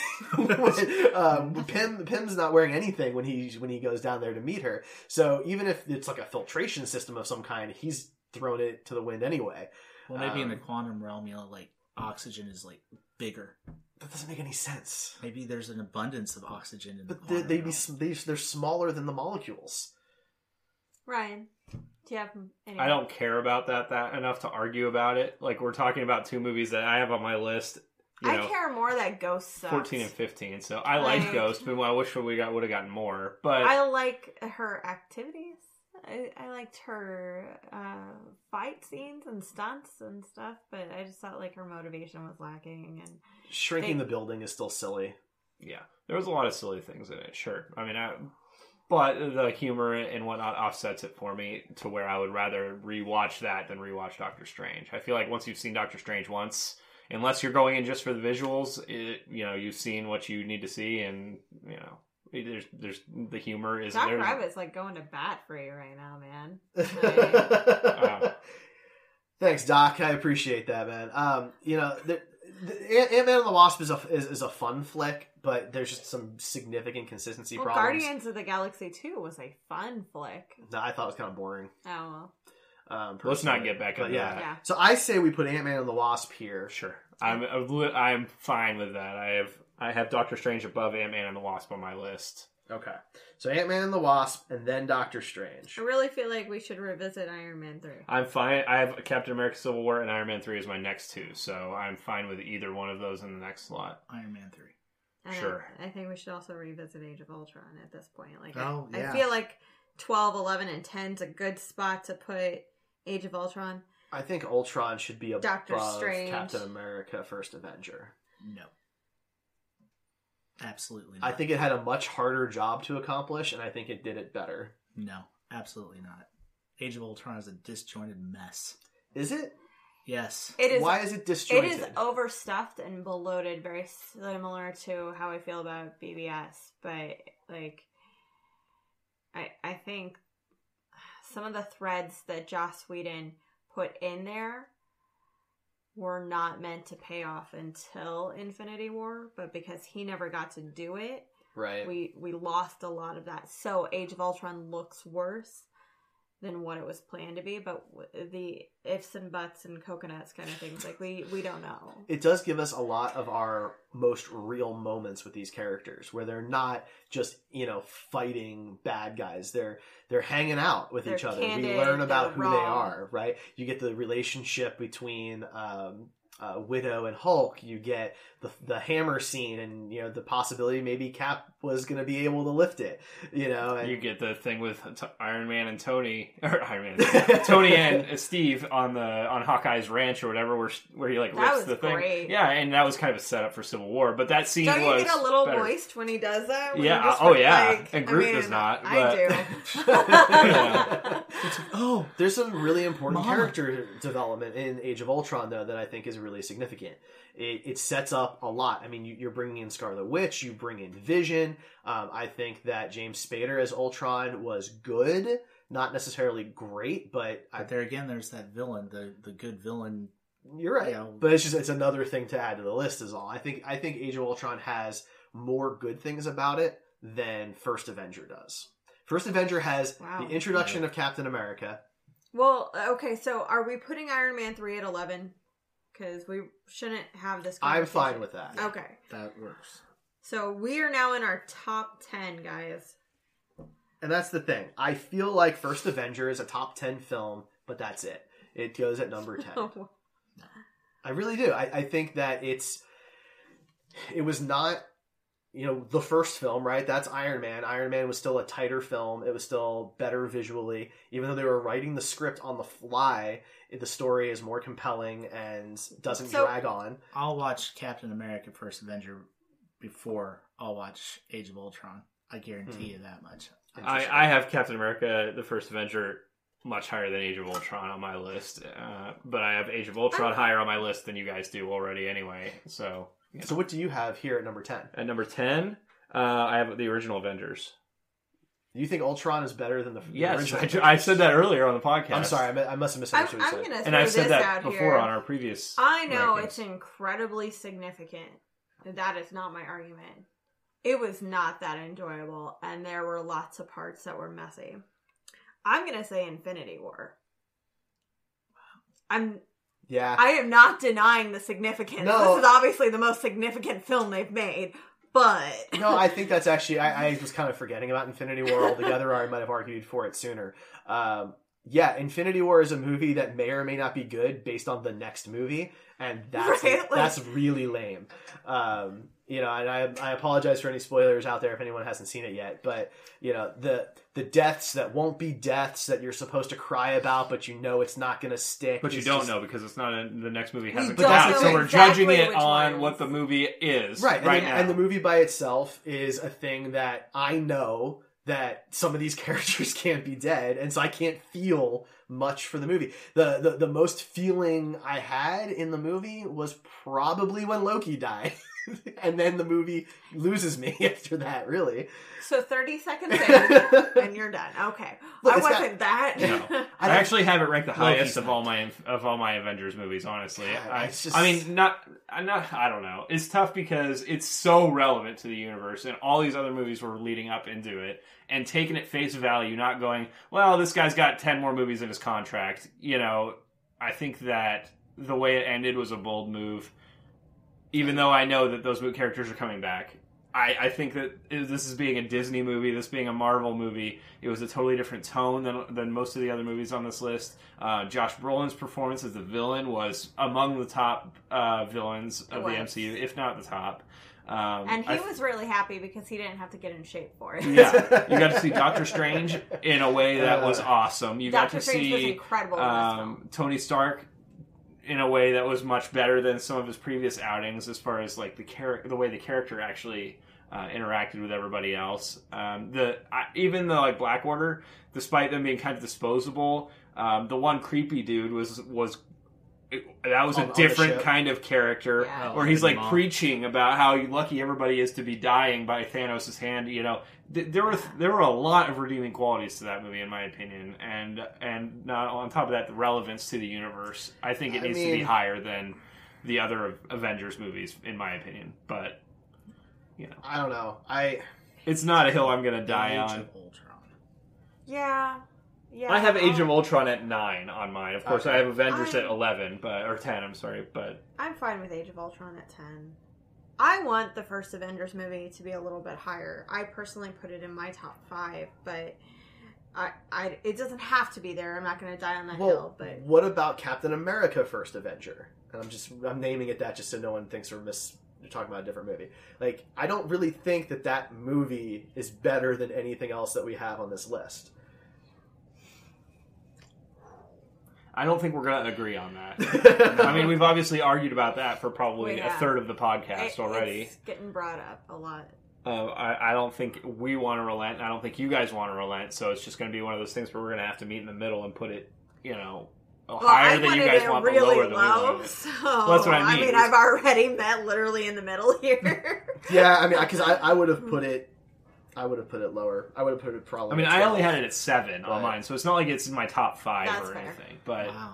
Pym's not wearing anything when he goes down there to meet her. So even if it's like a filtration system of some kind, he's thrown it to the wind anyway. Well, maybe in the quantum realm, like oxygen is like bigger. That doesn't make any sense. Maybe there's an abundance of oxygen in the But quantum they're realm. smaller than the molecules. Ryan, do you have any? I don't care about that enough to argue about it. Like, we're talking about 2 movies that I have on my list. I care more that Ghost sucks. 14 and 15. So I like Ghost, but I wish would have gotten more. But I like her activities. I liked her fight scenes and stunts and stuff, but I just felt like her motivation was lacking. And Shrinking the building is still silly. yeah, there was a lot of silly things in it. Sure, I mean, but the humor and whatnot offsets it for me to where I would rather rewatch that than rewatch Doctor Strange. I feel like once you've seen Doctor Strange once, unless you're going in just for the visuals, you've seen what you need to see, and there's the humor is Doc there. Rabbit's like going to bat for you right now, man. Thanks, Doc. I appreciate that, man. Ant-Man and the Wasp is a fun flick, but there's just some significant consistency Well, problems. Guardians of the Galaxy 2 was a fun flick. No, I thought it was kind of boring. Oh, well. Let's not personally. get back But into yeah. that. Yeah. So I say we put Ant-Man and the Wasp here. Sure, I'm fine with that. I have Doctor Strange above Ant-Man and the Wasp on my list. Okay. So Ant-Man and the Wasp, and then Doctor Strange. I really feel like we should revisit Iron Man 3. I'm fine. I have Captain America: Civil War and Iron Man 3 as my next 2, so I'm fine with either one of those in the next slot. Iron Man 3. And Sure. I think we should also revisit Age of Ultron at this point. Like, Oh, yeah. I feel like 12, 11, and 10 is a good spot to put Age of Ultron. I think Ultron should be above Doctor Strange. Captain America: First Avenger. No. Absolutely not. I think it had a much harder job to accomplish, and I think it did it better. No, absolutely not. Age of Ultron is a disjointed mess. Is it? Yes. It is. Why is it It disjointed? is overstuffed and bloated, very similar to how I feel about BBS. But like, I think some of the threads that Joss Whedon put in there were not meant to pay off until Infinity War, but because he never got to do it, Right. we lost a lot of that. So Age of Ultron looks worse than what it was planned to be, but the ifs and buts and coconuts kind of things, like we don't know. It does give us a lot of our most real moments with these characters, where they're not just fighting bad guys. They're hanging out with They're each other. candid, We learn about they're who they raw. are, right? You get the relationship between Widow and Hulk. You get the hammer scene, and the possibility maybe Cap was going to be able to lift it. And You get the thing with Iron Man and Tony, or Iron Man, Tony and Steve on Hawkeye's ranch or whatever, where he That lifts was the thing. great. Yeah, and that was kind of a setup for Civil War. But that scene Don't was you get a little better. moist when he does that? When Yeah, he just oh, yeah. And Groot I mean, does not, I but- do. Yeah. Oh, There's some really important Mama. character development in Age of Ultron, though, that I think is really significant. It sets up a lot. I mean, you're bringing in Scarlet Witch, you bring in Vision. I think that James Spader as Ultron was good, not necessarily great, but but there again, there's that villain, the good villain You're right, You know, but it's another thing to add to the list. Is all. I think Age of Ultron has more good things about it than First Avenger does. First Avenger has Wow. the introduction of Captain America. Well, okay, so are we putting Iron Man 3 at 11? Because we shouldn't have this I'm conversation. fine with that. Okay. That works. So we are now in our top 10, guys. And that's the thing. I feel like First Avenger is a top 10 film, but that's it. It goes at number 10. I really do. I think that it was not, the first film, right? That's Iron Man. Iron Man was still a tighter film. It was still better visually. Even though they were writing the script on the fly, the story is more compelling and doesn't drag on. I'll watch Captain America First Avenger before I'll watch Age of Ultron. I guarantee you that much. I have Captain America, the First Avenger, much higher than Age of Ultron on my list. But I have Age of Ultron higher on my list than you guys do already anyway. So what do you have here at number 10? at number 10, I have the original Avengers. Do you think Ultron is better than the Yes, original? I said that earlier on the podcast. I'm sorry, I must have misunderstood what you I'm said. going to And throw I've said this that out before here. on our previous I know rankings. it's incredibly significant. That is not my argument. It was not that enjoyable, and there were lots of parts that were messy. I'm going to say Infinity War. Yeah. I am not denying the significance. No. This is obviously the most significant film they've made, but... No, I think that's actually... I was kind of forgetting about Infinity War altogether, or I might have argued for it sooner. Yeah, Infinity War is a movie that may or may not be good based on the next movie, and that's Right, like- that's really lame. And I apologize for any spoilers out there if anyone hasn't seen it yet, but the deaths that won't be deaths that you're supposed to cry about, but it's not going to stick. But you It's don't just- know because it's not in the next movie hasn't don't come out, know so we're exactly judging it which on ones. what the movie is Right, now. and the movie by itself is a thing that I know that some of these characters can't be dead, and so I can't feel much for the movie. The most feeling I had in the movie was probably when Loki died. And then the movie loses me after that, really. So 30 seconds in, and you're done. Okay. Look, I it's got- wasn't that. No. I actually have it ranked the highest Loki's of all my Avengers movies. Honestly, God, it's just- I mean, I don't know. It's tough because it's so relevant to the universe, and all these other movies were leading up into it, and taking it face value, not going, well, this guy's got 10 more movies in his contract. I think that the way it ended was a bold move. Even though I know that those characters are coming back, I think that this is being a Disney movie, this being a Marvel movie, it was a totally different tone than most of the other movies on this list. Josh Brolin's performance as the villain was among the top villains of the MCU, if not the top. And he was really happy because he didn't have to get in shape for it. Yeah, you got to see Doctor Strange in a way that was awesome. You Doctor got to Strange was see incredible in this film. Tony Stark in a way that was much better than some of his previous outings, as far as like the way the character actually interacted with everybody else. Even the like Black Order, despite them being kind of disposable, the one creepy dude was that was On a the different ship. kind of character, Yeah. where he's like Mom. preaching about how lucky everybody is to be dying by Thanos' hand. There were a lot of redeeming qualities to that movie, in my opinion, and not on top of that, the relevance to the universe. I think it needs to be higher than the other Avengers movies, in my opinion. But I don't know. it's not a hill I'm going to die Age on. of Ultron. Yeah. I have Age of Ultron at 9 on mine. Of course, Okay. I have Avengers I- at 11, or 10. I'm sorry, but I'm fine with Age of Ultron at 10. I want the first Avengers movie to be a little bit higher. I personally put it in my top 5, but it doesn't have to be there. I'm not going to die on that hill. Well, But what about Captain America First Avenger? And I'm naming it that just so no one thinks we're talking about a different movie. Like, I don't really think that movie is better than anything else that we have on this list. I don't think we're going to agree on that. I mean, we've obviously argued about that for probably Yeah. a third of the podcast already. It's getting brought up a lot. I don't think we want to relent, and I don't think you guys want to relent, so it's just going to be one of those things where we're going to have to meet in the middle and put it, higher than you guys want, but lower than we want it. So, that's what I mean. I've already met literally in the middle here. Yeah, I mean, because I would have put it lower. I would have put it probably. I mean, at I 12. only had it at 7 on Right. mine, so it's not like it's in my top 5 That's or fair. anything. But Wow.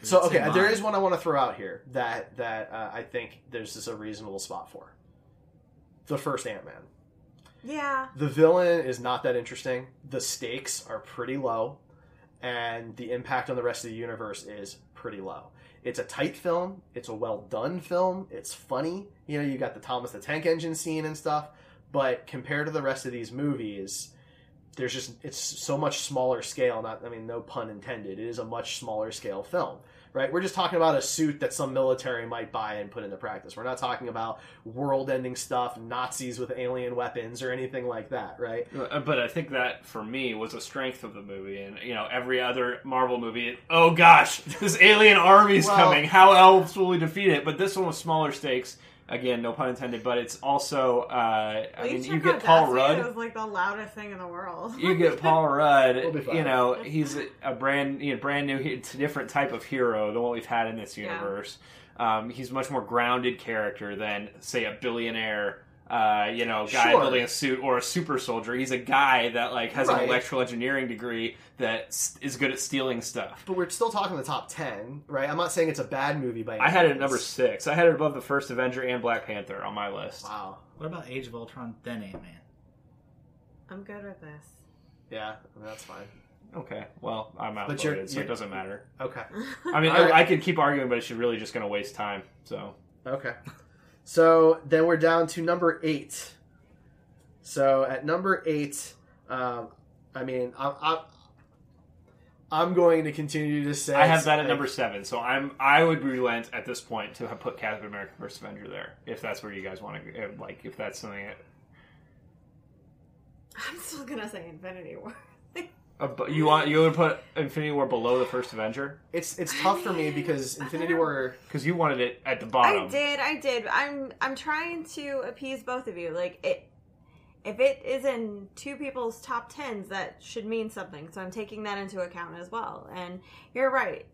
So it's okay, in there mine. is one I want to throw out here that I think there's just a reasonable spot for. The first Ant-Man. Yeah. The villain is not that interesting. The stakes are pretty low, and the impact on the rest of the universe is pretty low. It's a tight film. It's a well done film. It's funny. You know, you got the Thomas the Tank Engine scene and stuff. But compared to the rest of these movies, it's so much smaller scale. No pun intended. It is a much smaller scale film. Right? We're just talking about a suit that some military might buy and put into practice. We're not talking about world-ending stuff, Nazis with alien weapons, or anything like that, right? But I think that, for me, was a strength of the movie. And, every other Marvel movie, oh gosh, this alien army's coming. How else will we defeat it? But this one was smaller stakes. Again, no pun intended, but it's also, you get Paul Rudd. It was like the loudest thing in the world. You get Paul Rudd. We'll be fine. He's a brand new, it's a different type of hero than what we've had in this universe. Yeah. He's a much more grounded character than, say, a billionaire, guy Sure. building a suit, or a super soldier. He's a guy that has Right. an electrical engineering degree that is good at stealing stuff. But we're still talking the top 10, right? I'm not saying it's a bad movie by any I had it at means. number 6. I had it above the first Avenger and Black Panther on my list. Wow. What about Age of Ultron, then Ant-Man? I'm good with this. Yeah, that's fine. Okay, well, I'm But outvoted, so it doesn't matter. Okay. I mean, All right. I could keep arguing, but it's really just going to waste time. So Okay. So then we're down to number 8. So at number 8, I'm going to continue to say I have that at number 7. So I would relent at this point to have put Captain America: First Avenger there, if that's where you guys want to if that's something. I'm still gonna say Infinity War. But you would put Infinity War below the first Avenger It's tough for me because Infinity War. because you wanted it at the bottom. I did. I'm trying to appease both of you. If it is in two people's top 10s, that should mean something. So I'm taking that into account as well. And you're right.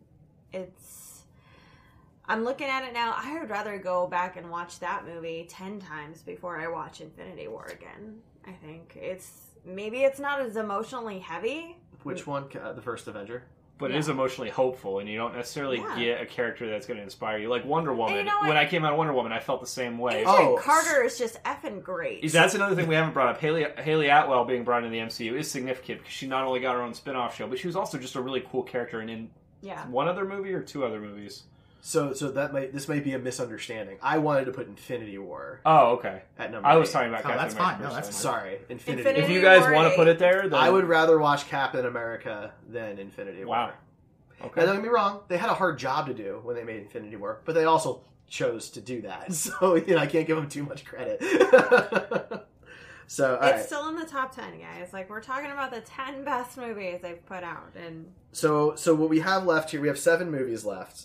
It's. I'm looking at it now. I would rather go back and watch that movie 10 times before I watch Infinity War again. I think maybe it's not as emotionally heavy. Which one? The first Avenger? But it is emotionally hopeful, and you don't necessarily get a character that's going to inspire you. Like Wonder Woman. you know what? When I came out of Wonder Woman, I felt the same way. Agent Carter is just effing great. That's another thing we haven't brought up. Haley Atwell being brought into the MCU is significant because she not only got her own spin-off show, but she was also just a really cool character in one other movie or 2 other movies. So this might be a misunderstanding. I wanted to put Infinity War Oh, okay. at number I was 8. talking about Captain that's America. fine. No, First that's Avenger. Sorry, Infinity Infinity If War. you guys War want to 8. put it there, then I would rather watch Captain America than Infinity War. Wow. Now, Okay. don't get me wrong, they had a hard job to do when they made Infinity War, but they also chose to do that. So, I can't give them too much credit. So, all It's right. still in the top 10, guys. We're talking about the 10 best movies they've put out. And So what we have left here, we have 7 movies left.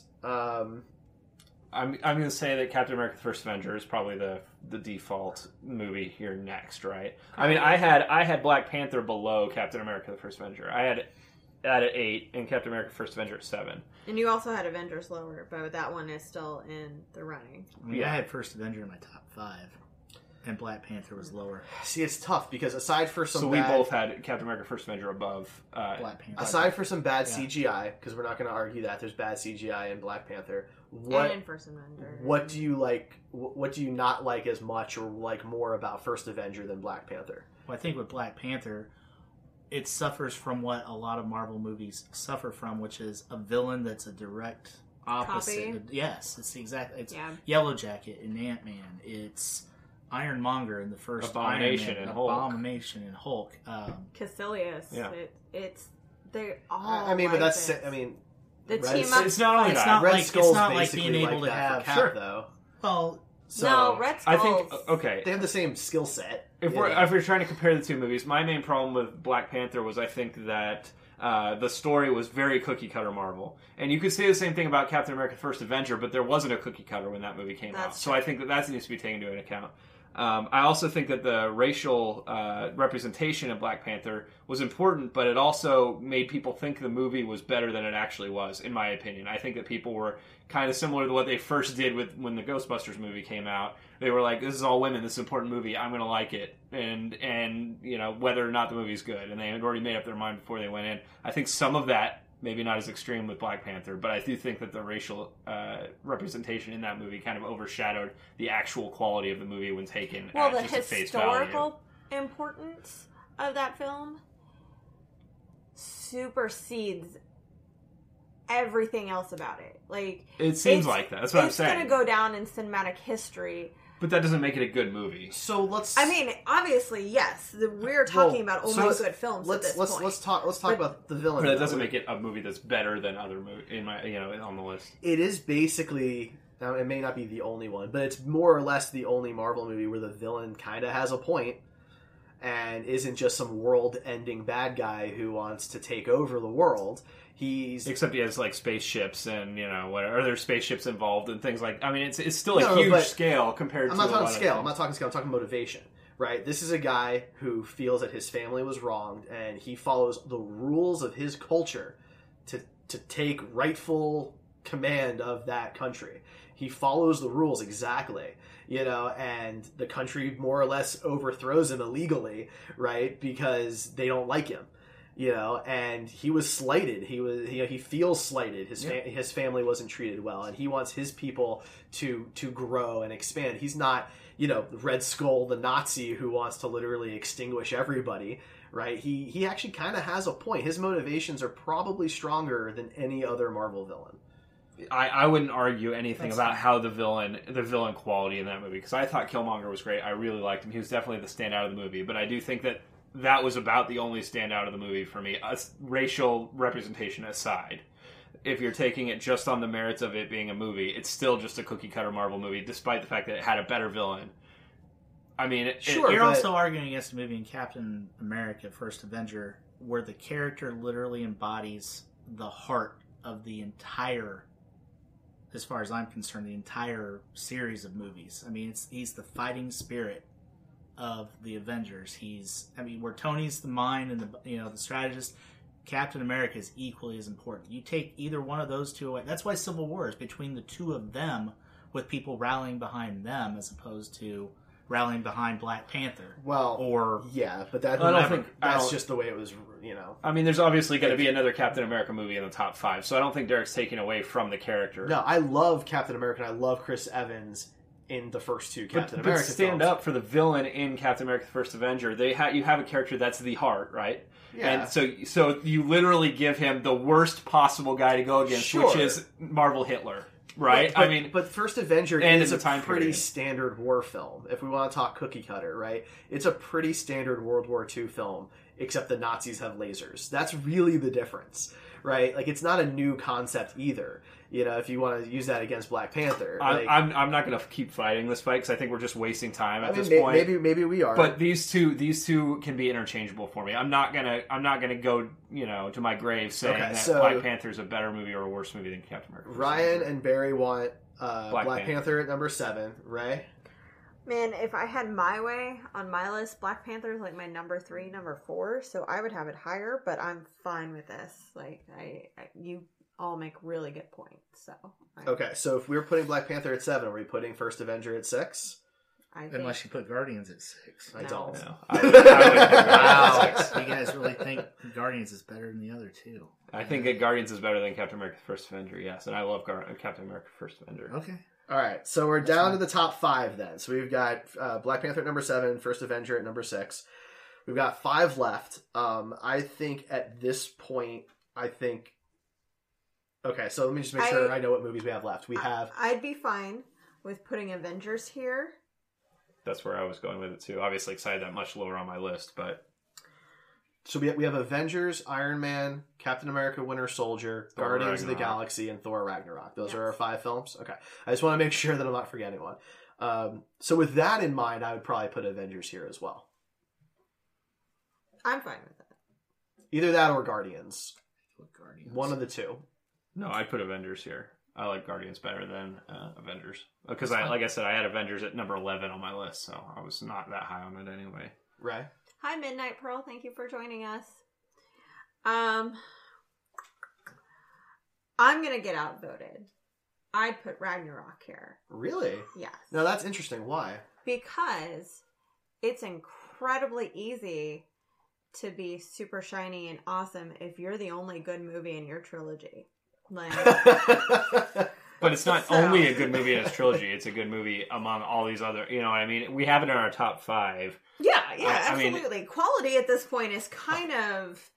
I'm going to say that Captain America: First Avenger is probably the default movie here next, right? I mean, I had Black Panther below Captain America: The First Avenger. I had that at 8 and Captain America: First Avenger at 7. and you also had Avengers lower, but that one is still in the running. I mean, I had First Avenger in my top 5, and Black Panther was lower. See, it's tough because aside for some So we bad, both had Captain America: First Avenger above Black Panther. aside for some bad Yeah. CGI, because we're not going to argue that there's bad CGI in Black Panther. And in First Avenger. What do you like? What do you not like as much or like more about First Avenger than Black Panther? Well, I think with Black Panther, it suffers from what a lot of Marvel movies suffer from, which is a villain that's a direct opposite. Copy? Yes, it's the exact. It's Yeah. Yellow Jacket in Ant-Man. It's Ironmonger in the first Abomination Iron Man, in Hulk. Abomination in Hulk. Caecilius. Yeah. They're all. I mean, but like that's this. Red the team up. It's not only It's that. not Red like Skull's it's not like basically being able like to that have. for Cap, Sure. though. Well, So No, Red I Skulls. think okay. they have the same skill set. If we're trying to compare the two movies, my main problem with Black Panther was I think that the story was very cookie cutter Marvel, and you could say the same thing about Captain America: First Avenger, but there wasn't a cookie cutter when that movie came out. That's So I think that needs to be taken into account. I also think that the racial representation of Black Panther was important, but it also made people think the movie was better than it actually was, in my opinion. I think that people were kind of similar to what they first did when the Ghostbusters movie came out. They were like, this is all women, this is an important movie, I'm going to like it, and whether or not the movie's good. And they had already made up their mind before they went in. I think some of that Maybe not as extreme with Black Panther, but I do think that the racial representation in that movie kind of overshadowed the actual quality of the movie when taken Well, at the just a face value. historical importance of that film supersedes everything else about it. Like, It seems it's- like that. That's what I'm It's saying. going to go down in cinematic history. But that doesn't make it a good movie. So let's. I mean, obviously, yes. We're talking about only good films at this point. Let's talk about the villain. But that though. doesn't make it a movie that's better than other movies in my on the list. It is basically. Now, it may not be the only one, but it's more or less the only Marvel movie where the villain kind of has a point and isn't just some world-ending bad guy who wants to take over the world. Except he has like spaceships and whatever. Are there spaceships involved and things like? I mean, it's still a No, huge but scale compared. I'm to not a talking lot of scale. things. I'm not talking scale. I'm talking motivation. Right? This is a guy who feels that his family was wronged, and he follows the rules of his culture to take rightful command of that country. He follows the rules exactly, and the country more or less overthrows him illegally, right? Because they don't like him. And he was slighted. He feels slighted. His family wasn't treated well, and he wants his people to grow and expand. He's not, Red Skull, the Nazi who wants to literally extinguish everybody, right? He actually kind of has a point. His motivations are probably stronger than any other Marvel villain. I wouldn't argue anything about how the villain quality in that movie, because I thought Killmonger was great. I really liked him. He was definitely the standout of the movie, but I do think that was about the only standout of the movie for me. Racial representation aside, if you're taking it just on the merits of it being a movie, it's still just a cookie-cutter Marvel movie, despite the fact that it had a better villain. I mean, You're also arguing against a movie in Captain America: First Avenger, where the character literally embodies the heart of the entire, as far as I'm concerned, the entire series of movies. I mean, he's the fighting spirit of the Avengers. Where Tony's the mind and the strategist, Captain America is equally as important. You take either one of those two away. That's why Civil War is between the two of them, with people rallying behind them as opposed to rallying behind Black Panther. Well, yeah, but that's just the way it was. I mean, there's obviously going to be another Captain America movie in the top 5, so I don't think Derek's taking away from the character. No, I love Captain America, and I love Chris Evans in the first two Captain America films. Stand up for the villain in Captain America: The First Avenger. You have a character that's the heart, right? Yeah. And so you literally give him the worst possible guy to go against, which is Marvel Hitler, right? But First Avenger and is it's a pretty period. Standard war film. If we want to talk cookie cutter, right? It's a pretty standard World War II film, except the Nazis have lasers. That's really the difference, right? Like, it's not a new concept either. If you want to use that against Black Panther, I'm not going to keep fighting this fight because I think we're just wasting time at this point. Maybe we are. But these two can be interchangeable for me. I'm not gonna go to my grave saying that Black Panther is a better movie or a worse movie than Captain America. Ryan and Barry want Black Panther at number 7. Ray? Man, if I had my way on my list, Black Panther is like my number 3, number 4, so I would have it higher, but I'm fine with this. Like, you all make really good points, so. Okay, so if we were putting Black Panther at 7, are we putting First Avenger at 6? Unless you put Guardians at 6. I don't. No. Wow. You guys really think Guardians is better than the other two? I think that Guardians is better than Captain America: First Avenger, yes. And I love Captain America: First Avenger. Okay. All right, so we're down to the top 5 then. So we've got Black Panther at number 7, First Avenger at number 6. We've got 5 left. I think at this point, okay, so let me just make sure I know what movies we have left. I'd be fine with putting Avengers here. That's where I was going with it too. Obviously, because I had that much lower on my list, but so we have Avengers, Iron Man, Captain America: Winter Soldier, Thor Guardians of the Ragnarok. Galaxy, and Thor: Ragnarok. Those are our 5 films. Okay, I just want to make sure that I'm not forgetting one. So with that in mind, I would probably put Avengers here as well. I'm fine with that. Either that or Guardians. Guardians. One of the two. no, I'd put Avengers here. I like Guardians better than Avengers because like I said, I had Avengers at number 11 on my list, so I was not that high on it anyway. Ray? Hi, Midnight Pearl. Thank you for joining us. I'm going to get outvoted. I'd put Ragnarok here. Really? Yes. No, that's interesting. Why? Because it's incredibly easy to be super shiny and awesome if you're the only good movie in your trilogy. Like, But it's not So- only a good movie in its trilogy; it's a good movie among all these other. You know what I mean? We have it in our top 5. yeah, I mean- absolutely. Quality at this point is kind of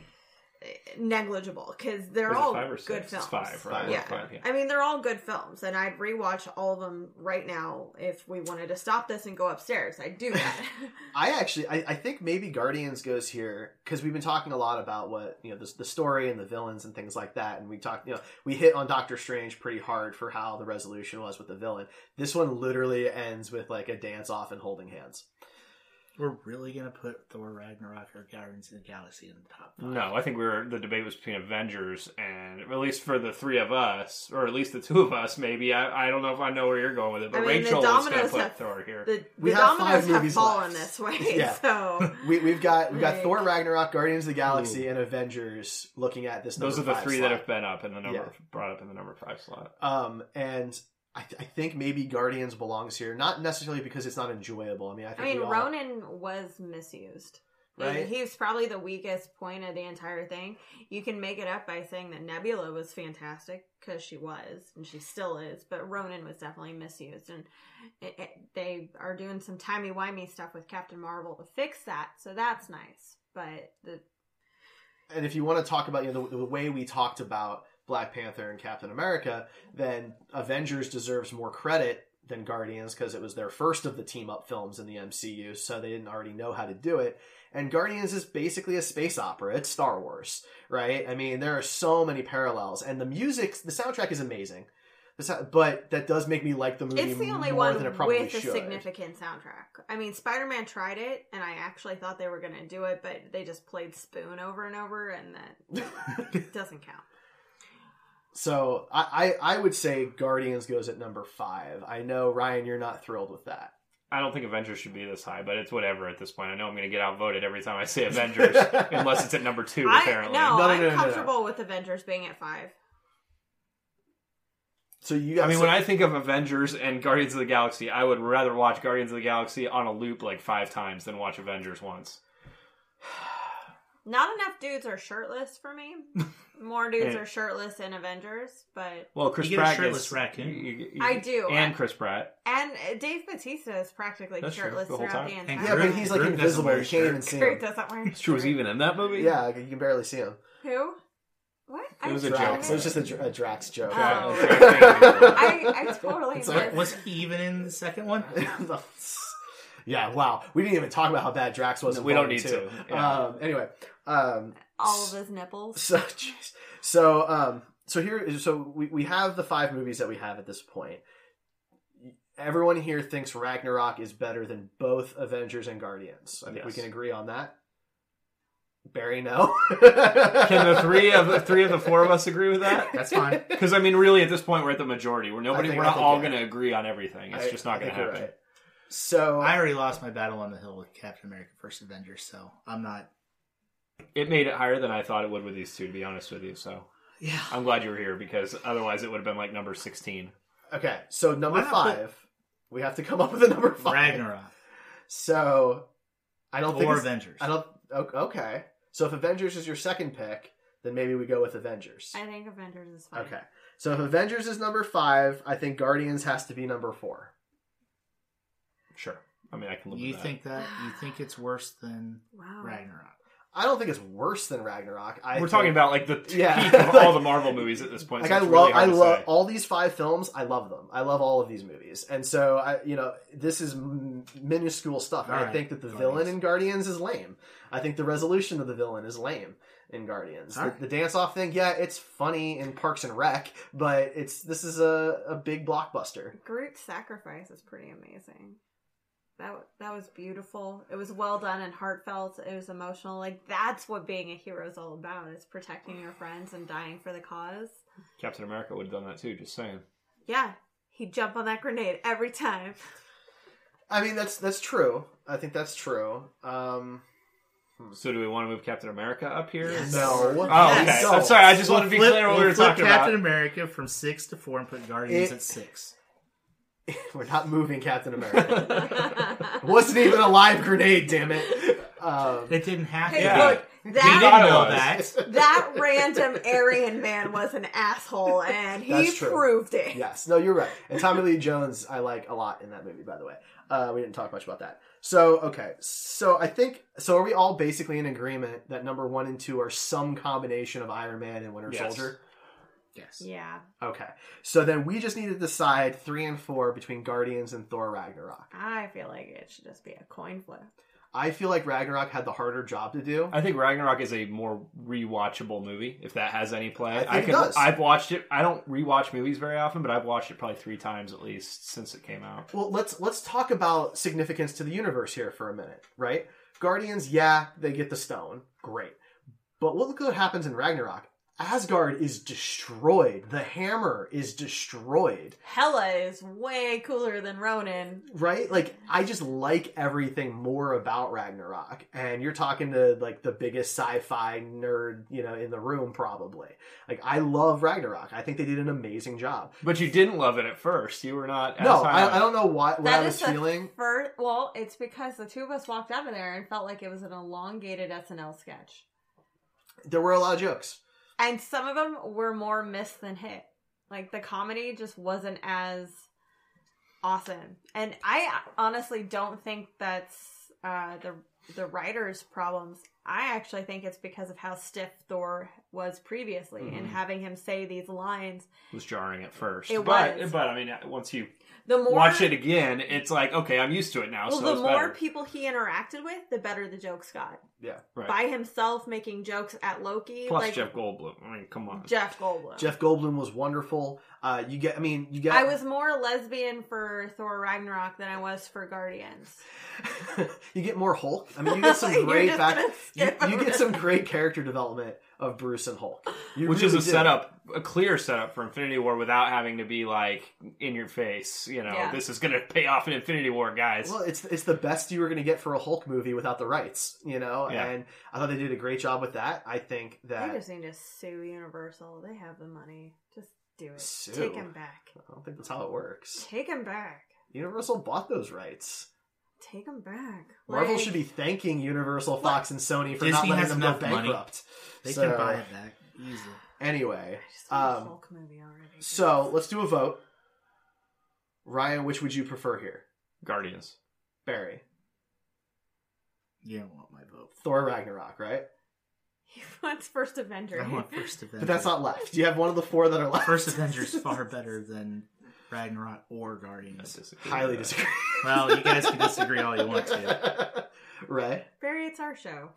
negligible because they're Was it all 5 or good 6? films. It's 5, right? Yeah. 5, yeah. I mean, they're all good films, and I'd rewatch all of them right now if we wanted to stop this and go upstairs. I'd do that. I think maybe Guardians goes here because we've been talking a lot about what, you know, the story and the villains and things like that, and we talked, you know, we hit on Doctor Strange pretty hard for how the resolution was with the villain. This one literally ends with like a dance off and holding hands. We're really going to put Thor Ragnarok or Guardians of the Galaxy in the top 5. No, I think the debate was between Avengers and, at least for the 3 of us, or at least the 2 of us, maybe. I don't know if I know where you're going with it, but I mean, the Rachel is going to dominoes put have- Thor here. The We have 5 dominoes have movies fallen left. this way, Yeah. so We've got Like- Thor Ragnarok, Guardians of the Galaxy, and Avengers looking at this. Those are number the 5 3 slot. that have been up in the number, Yeah. brought up in the number 5 slot. And I think maybe Guardians belongs here, not necessarily because it's not enjoyable. I mean, Ronan was misused. Right. He's probably the weakest point of the entire thing. You can make it up by saying that Nebula was fantastic, because she was, and she still is, but Ronan was definitely misused. And they are doing some timey-wimey stuff with Captain Marvel to fix that, so that's nice. But and if you want to talk about, you know, the way we talked about Black Panther and Captain America, then Avengers deserves more credit than Guardians because it was their first of the team-up films in the MCU, so they didn't already know how to do it. And Guardians is basically a space opera. It's Star Wars, right? I mean, there are so many parallels. And the music, the soundtrack is amazing. But that does make me like the movie it's the only more one than it probably with a should. significant soundtrack. I mean, Spider-Man tried it, and I actually thought they were going to do it, but they just played Spoon over and over, and that doesn't count. So I would say Guardians goes at number 5. I know, Ryan, you're not thrilled with that. I don't think Avengers should be this high, but it's whatever at this point. I know I'm going to get outvoted every time I say Avengers, unless it's at number 2, apparently. I'm comfortable with Avengers being at 5. So you guys, I mean, when I think of Avengers and Guardians of the Galaxy, I would rather watch Guardians of the Galaxy on a loop like 5 times than watch Avengers once. Not enough dudes are shirtless for me. More dudes are shirtless in Avengers, but... Well, Chris You get a Pratt shirtless gets... raccoon. I do. And Chris Pratt. And Dave Bautista is practically That's true, shirtless the whole throughout time. the And entire yeah, but he's like Groot doesn't invisible. wear You a can't shirt. even see Groot him. doesn't wear a It's true, was shirt. even in that movie? Yeah, you can barely see him. Who? What? It was a Drax. joke. It was just a Drax joke. Oh. Drax. I totally It's missed. Was he even in the second one? Yeah, wow. We didn't even talk about how bad Drax was. No, in we don't Volume need 2. to. Yeah. Anyway, All of his nipples. so jeez. So we have the 5 movies that we have at this point. Everyone here thinks Ragnarok is better than both Avengers and Guardians. I think we Yes. can agree on that. Barry, no. Can the three of the 4 of us agree with that? That's fine. Because I mean, really, at this point, we're at the majority. We're not I think, all yeah. going to agree on everything. It's just not I going to think you're happen. right. So I already lost my battle on the hill with Captain America: First Avenger, so I'm not. It made it higher than I thought it would with these 2, to be honest with you. So Yeah. I'm glad you were here because otherwise it would have been like number 16. okay, so number Why not 5, we have to come up with a number 5. Ragnarok So I don't think or it's- Avengers. I don't. Okay, so if Avengers is your second pick, then maybe we go with Avengers. I think Avengers is fine. Okay, so if Avengers is number 5, I think Guardians has to be number 4. Sure. I mean, I can live You with that. think that? You think it's worse than Wow. Ragnarok? I don't think it's worse than Ragnarok. We're talking about like the Yeah. peak of all the Marvel movies at this point. Like so I it's love, really I hard to love say. all these 5 films. I love them. I love all of these movies, and so this is minuscule stuff. And All I right. think that the Guardians. villain in Guardians is lame. I think the resolution of the villain is lame in Guardians. All right. The dance off thing, yeah, it's funny in Parks and Rec, but this is a big blockbuster. Groot's sacrifice is pretty amazing. That was beautiful. It was well done and heartfelt. It was emotional. Like, that's what being a hero is all about. It's protecting your friends and dying for the cause. Captain America would have done that too. Just saying. Yeah, he'd jump on that grenade every time. I mean, that's true. I think that's true. So do we want to move Captain America up here? No. Oh, okay. Yes. I'm sorry. I just want to be clear what we were flip talking Captain about. America from 6 to 4 and put Guardians It- at 6. We're not moving Captain America. It wasn't even a live grenade, damn it. It didn't have to. Hey, Yeah. look, He that didn't know was. that. that random Aryan man was an asshole, and he That's true. proved it. Yes, no, you're right. And Tommy Lee Jones, I like a lot in that movie. By the way, we didn't talk much about that. So okay, so I think are we all basically in agreement that number 1 and 2 are some combination of Iron Man and Winter Yes. Soldier? Yes. Yeah, Okay, so then we just need to decide 3 and 4 between Guardians and Thor Ragnarok. I feel like it should just be a coin flip. I feel like Ragnarok had the harder job to do. I think Ragnarok is a more rewatchable movie, if that has any play. I think it does. I've watched it. I don't rewatch movies very often, but I've watched it probably 3 times at least since it came out. Well, let's talk about significance to the universe here for a minute, right? Guardians, yeah, they get the stone, great. But look what happens in Ragnarok. Asgard is destroyed. The hammer is destroyed. Hela is way cooler than Ronan. Right? Like, I just like everything more about Ragnarok. And you're talking to, like, the biggest sci-fi nerd, in the room, probably. Like, I love Ragnarok. I think they did an amazing job. But you didn't love it at first. You were not. No, as high I don't know what I was the feeling. well, it's because the two of us walked out of there and felt like it was an elongated SNL sketch. There were a lot of jokes. And some of them were more miss than hit. Like, the comedy just wasn't as awesome. And I honestly don't think that's the writer's problems. I actually think it's because of how stiff Thor was previously, and having him say these lines. was jarring at first. It but, was. But I mean, once you The more watch it again, it's like, okay, I'm used to it now. well, so the it's more better. people he interacted with, the better the jokes got. Yeah. Right. By himself making jokes at Loki, Plus like Jeff Goldblum. I mean, come on. Jeff Goldblum. Jeff Goldblum was wonderful. You get. I was more lesbian for Thor Ragnarok than I was for Guardians. You get more Hulk. I mean, you get some You're great just back. gonna You skip over get some that. great character development of Bruce and Hulk, Which is really a do. setup, a clear setup for Infinity War without having to be like in your face. Yeah. This is going to pay off in Infinity War, guys. Well, it's the best you were going to get for a Hulk movie without the rights, Yeah. And I thought they did a great job with that. I think They that just need to sue Universal. They have the money. Just do it. Sue? Take him back. I don't think that's how it works. Take him back. Universal bought those rights. Take him back. Marvel Like, should be thanking Universal, Fox, and Sony for Disney not letting has them go enough money. bankrupt. They So, can buy it back easily. Anyway, I just want a Hulk movie already. so let's do a vote. Ryan, which would you prefer here? Guardians. Barry, You don't want my vote. Thor Ragnarok, right? He wants First Avenger. I want First Avenger. But that's not left. Do you have one of the 4 that are left? First Avenger's far better than Ragnarok or I Guardians. disagree Highly with that. disagree. Well, you guys can disagree all you want to. Right? Barry, it's our show.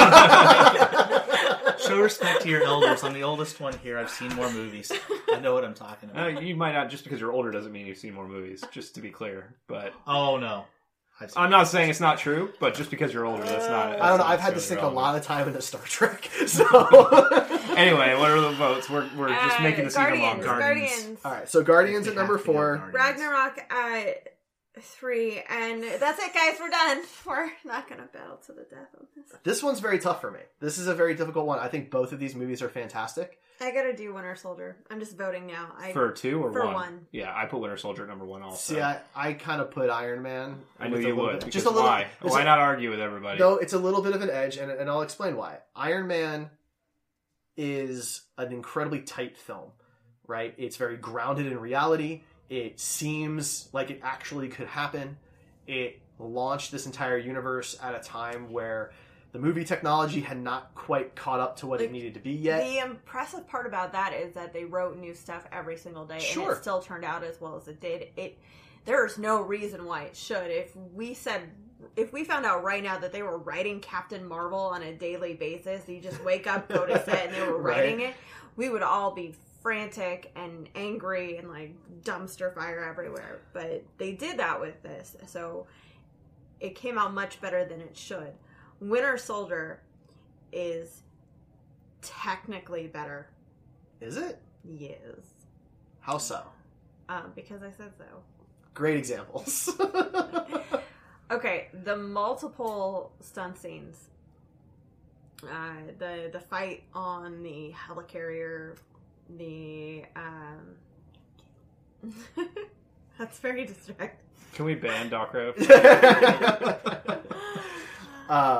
Show respect to your elders. I'm the oldest one here. I've seen more movies. I know what I'm talking about. You might not, just because you're older doesn't mean you've seen more movies, just to be clear. But Oh, no. I'm not saying it's not true, but just because you're older, that's not. I don't know. that's I've had not to sink a relevant. lot of time into Star Trek. So. Anyway, what are the votes? We're just making this even Guardians. longer. Guardians. All right. So Guardians We at number have to go 4. Guardians. Ragnarok at 3. And that's it, guys. We're done. We're not going to battle to the death on this. This one's very tough for me. This is a very difficult one. I think both of these movies are fantastic. I got to do Winter Soldier. I'm just voting now. For 2 or For 1? one. Yeah, I put Winter Soldier at number 1 also. See, I kind of put Iron Man. I knew with a you little would. bit- Because just a little. why? it's Why a- not argue with everybody? No, it's a little bit of an edge, and I'll explain why. Iron Man is an incredibly tight film, right? It's very grounded in reality. It seems like it actually could happen. It launched this entire universe at a time where the movie technology had not quite caught up to what it needed to be yet. The impressive part about that is that they wrote new stuff every single day, and Sure. it still turned out as well as it did. There's no reason why it should. If we found out right now that they were writing Captain Marvel on a daily basis, you just wake up, go to set, and they were Right. writing it, we would all be frantic and angry and like dumpster fire everywhere. But they did that with this, so it came out much better than it should. Winter Soldier is technically better. Is it? Yes. How so? Because I said so. Great examples. Okay, the multiple stunt scenes. The fight on the helicarrier, that's very distracting. Can we ban Doc Rove?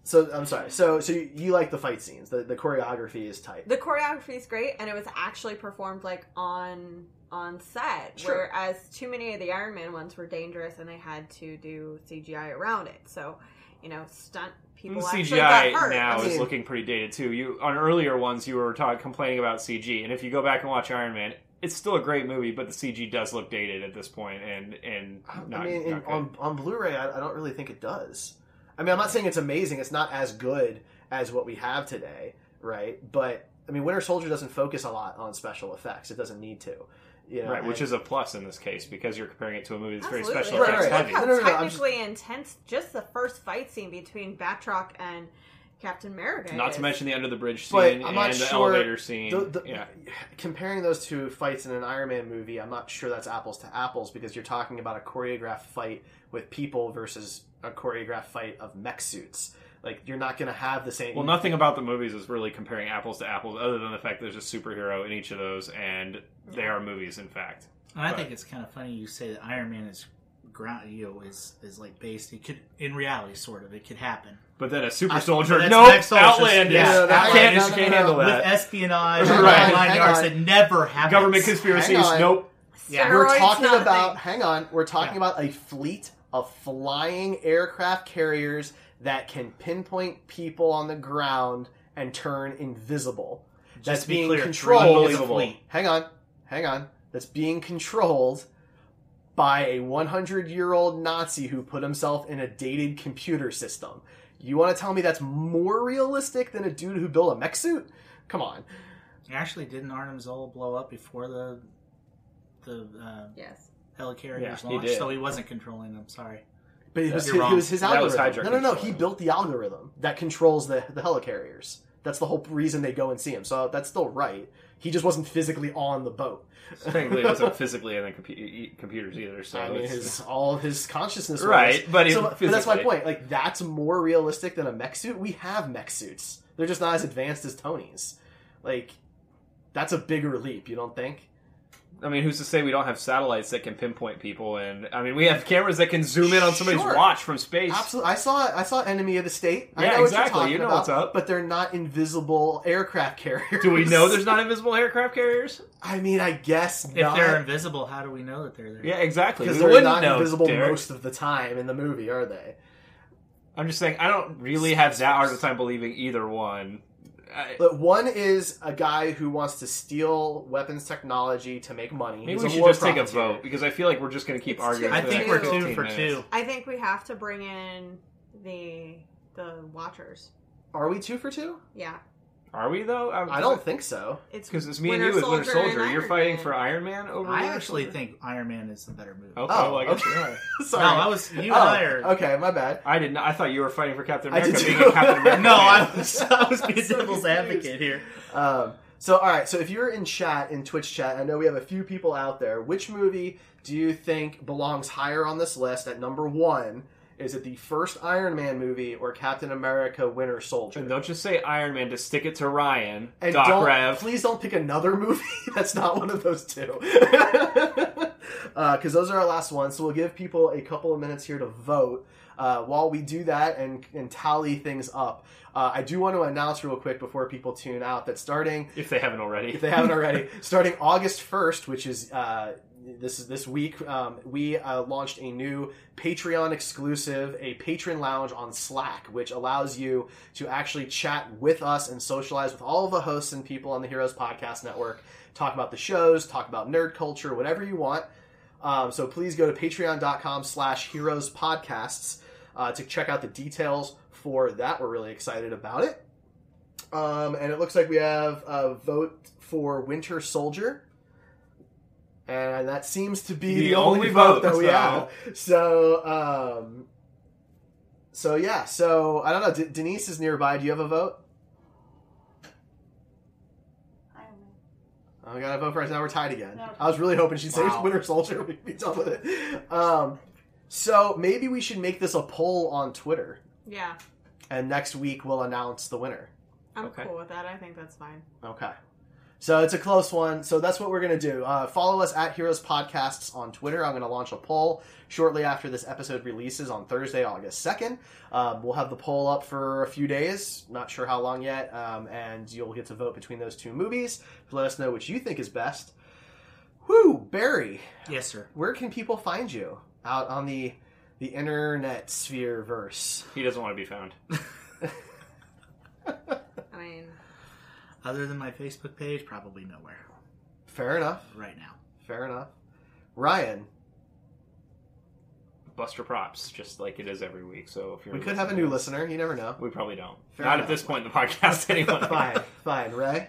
So I'm sorry. So you like the fight scenes? The choreography is tight. The choreography is great, and it was actually performed like on set. Sure. Whereas too many of the Iron Man ones were dangerous, and they had to do CGI around it. So, stunt people The actually got CGI hurt. now I mean- is looking pretty dated too. You on earlier ones you were complaining about CG, and if you go back and watch Iron Man, it's still a great movie, but the CG does look dated at this point, and not, I mean, not good. on Blu-ray, I don't really think it does. I mean, I'm not saying it's amazing. It's not as good as what we have today, right? But I mean, Winter Soldier doesn't focus a lot on special effects. It doesn't need to, right, which is a plus in this case because you're comparing it to a movie that's very Absolutely. special Right, effects right. heavy. Look how No, I'm technically intense just the first fight scene between Batroc and Captain America Not is. to mention the under the bridge But scene I'm not and the sure elevator scene. Yeah. Comparing those two fights in an Iron Man movie, I'm not sure that's apples to apples because you're talking about a choreographed fight with people versus a choreographed fight of mech suits. Like, you're not going to have the same... Well, nothing about the movies is really comparing apples to apples, other than the fact there's a superhero in each of those, and they are movies, in fact. And I But- think it's kind of funny you say that Iron Man is is like based. It could, in reality, sort of, it could happen. But then a super But soldier, that's nope, next soldier. outlandish. Yeah, no, Can't no, can't handle With that. espionage, Right. and line Hang yards on. that never happens. Government conspiracies, Hang on. nope. Yeah. We're Steroids, talking not a about... thing. Hang on. We're talking Yeah. about a fleet of flying aircraft carriers that can pinpoint people on the ground and turn invisible. That's to be being clear, controlled... unbelievable. Hang on. That's being controlled by a 100-year-old Nazi who put himself in a dated computer system. You want to tell me that's more realistic than a dude who built a mech suit? Come on. Actually, didn't Arnim Zola blow up before the Yes. helicarriers Yeah, he launched? did. So he wasn't controlling them. Sorry. But it was, You're it wrong. was his That was algorithm. Hydra No. He controlling. built the algorithm that controls the helicarriers. That's the whole reason they go and see him. So that's still right. He just wasn't physically on the boat. Technically, it wasn't physically in the computers either. So I mean, it's- all of his consciousness was. Right, but But that's my physically. point. Like, that's more realistic than a mech suit. We have mech suits. They're just not as advanced as Tony's. Like, that's a bigger leap, you don't think? I mean, who's to say we don't have satellites that can pinpoint people? And I mean, we have cameras that can zoom in on somebody's Sure. watch from space. Absolutely. I saw Enemy of the State. I Yeah, know what exactly. you're talking You know about, what's up. But they're not invisible aircraft carriers. Do we know there's not invisible aircraft carriers? I mean, I guess If not. they're invisible, how do we know that they're there? Yeah, exactly. Because We they're wouldn't not know, invisible Derek. most of the time in the movie, are they? I'm just saying, I don't really have that hard of a time believing either one. But one is a guy who wants to steal weapons technology to make money. Maybe He's we a should war just take a profiteer. vote because I feel like we're just going to keep It's arguing. too- I for the think next we're 15 2 for minutes. 2. I think we have to bring in the Watchers. Are we 2 for 2? Yeah. Are we though? I don't think so. It's Because it's me Winter and you with Winter Soldier and Soldier. You're Iron fighting Man. for Iron Man over. I Winter actually Soldier? think Iron Man is the better movie. Okay, Oh, well, I guess okay. you are. Sorry. No, I was you and I are. Okay, my bad. I did not. I thought you were fighting for Captain I America. did Being too. a Captain America. No, fan. I was being So devil's confused. advocate here. So, all right. So, if you're in chat, in Twitch chat, I know we have a few people out there. Which movie do you think belongs higher on this list at number 1? Is it the first Iron Man movie or Captain America: Winter Soldier? And don't just say Iron Man to stick it to Ryan. And Doc Rev. please don't pick another movie that's not one of those two. Because those are our last ones. So we'll give people a couple of minutes here to vote. While we do that and tally things up, I do want to announce real quick before people tune out that starting, If they haven't already. if they haven't already, starting August 1st, which is this week, we launched a new Patreon exclusive, a patron lounge on Slack, which allows you to actually chat with us and socialize with all of the hosts and people on the Heroes Podcast Network, talk about the shows, talk about nerd culture, whatever you want. So please go to patreon.com/heroespodcasts to check out the details for that. We're really excited about it. And it looks like we have a vote for Winter Soldier. And that seems to be the only vote that we have. So yeah. So, I don't know. Denise is nearby. Do you have a vote? I don't know. Oh, we got a vote for us. Now we're tied again. No. I was really hoping she'd say Wow. Winter Soldier. We'd be done with it. So maybe we should make this a poll on Twitter. Yeah. And next week we'll announce the winner. I'm Okay. cool with that. I think that's fine. Okay. So it's a close one. So that's what we're going to do. Follow us at Heroes Podcasts on Twitter. I'm going to launch a poll shortly after this episode releases on Thursday, August 2nd. We'll have the poll up for a few days. Not sure how long yet. And you'll get to vote between those two movies. Let us know which you think is best. Whew, Barry. Yes, sir. Where can people find you out on the internet sphere verse? He doesn't want to be found. I mean, Other than my Facebook page, probably nowhere Fair enough. right now. Fair enough. Ryan, Buster Props, just like it is every week. So if you're we could have a new listener. You never know. We probably don't. Fair Not enough. at this point in the podcast, anyway. Fine. Ray?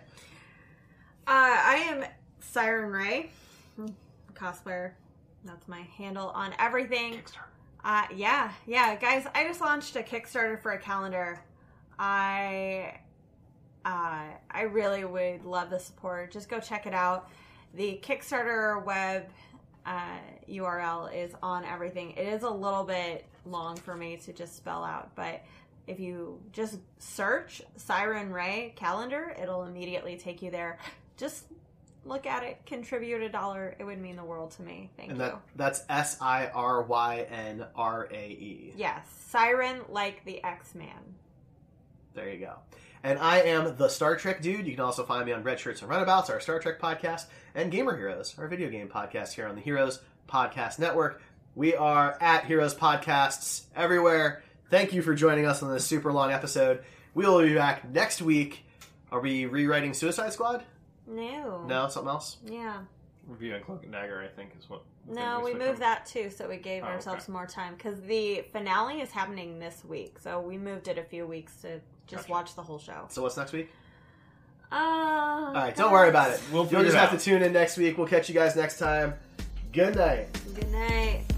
I am Siren Ray, cosplayer. That's my handle on everything. Yeah, guys. I just launched a Kickstarter for a calendar. I really would love the support. Just go check it out. The Kickstarter web URL is on everything. It is a little bit long for me to just spell out, but if you just search Siren Ray calendar, it'll immediately take you there. Just look at it, contribute $1. It would mean the world to me. Thank you. That's SIRYNRAE. Yes, Siren like the X-Man. There you go. And I am the Star Trek Dude. You can also find me on Red Shirts and Runabouts, our Star Trek podcast, and Gamer Heroes, our video game podcast here on the Heroes Podcast Network. We are at Heroes Podcasts everywhere. Thank you for joining us on this super long episode. We will be back next week. Are we rewriting Suicide Squad? No. No, something else? Yeah. Reviewing Cloak and Dagger, I think, is what. No, we moved that too, so we gave ourselves okay. more time. Because the finale is happening this week, so we moved it a few weeks to just watch the whole show. So what's next week? All Alright, don't worry about it. We'll You'll figure just it have out. to tune in next week. We'll catch you guys next time. Good night. Good night.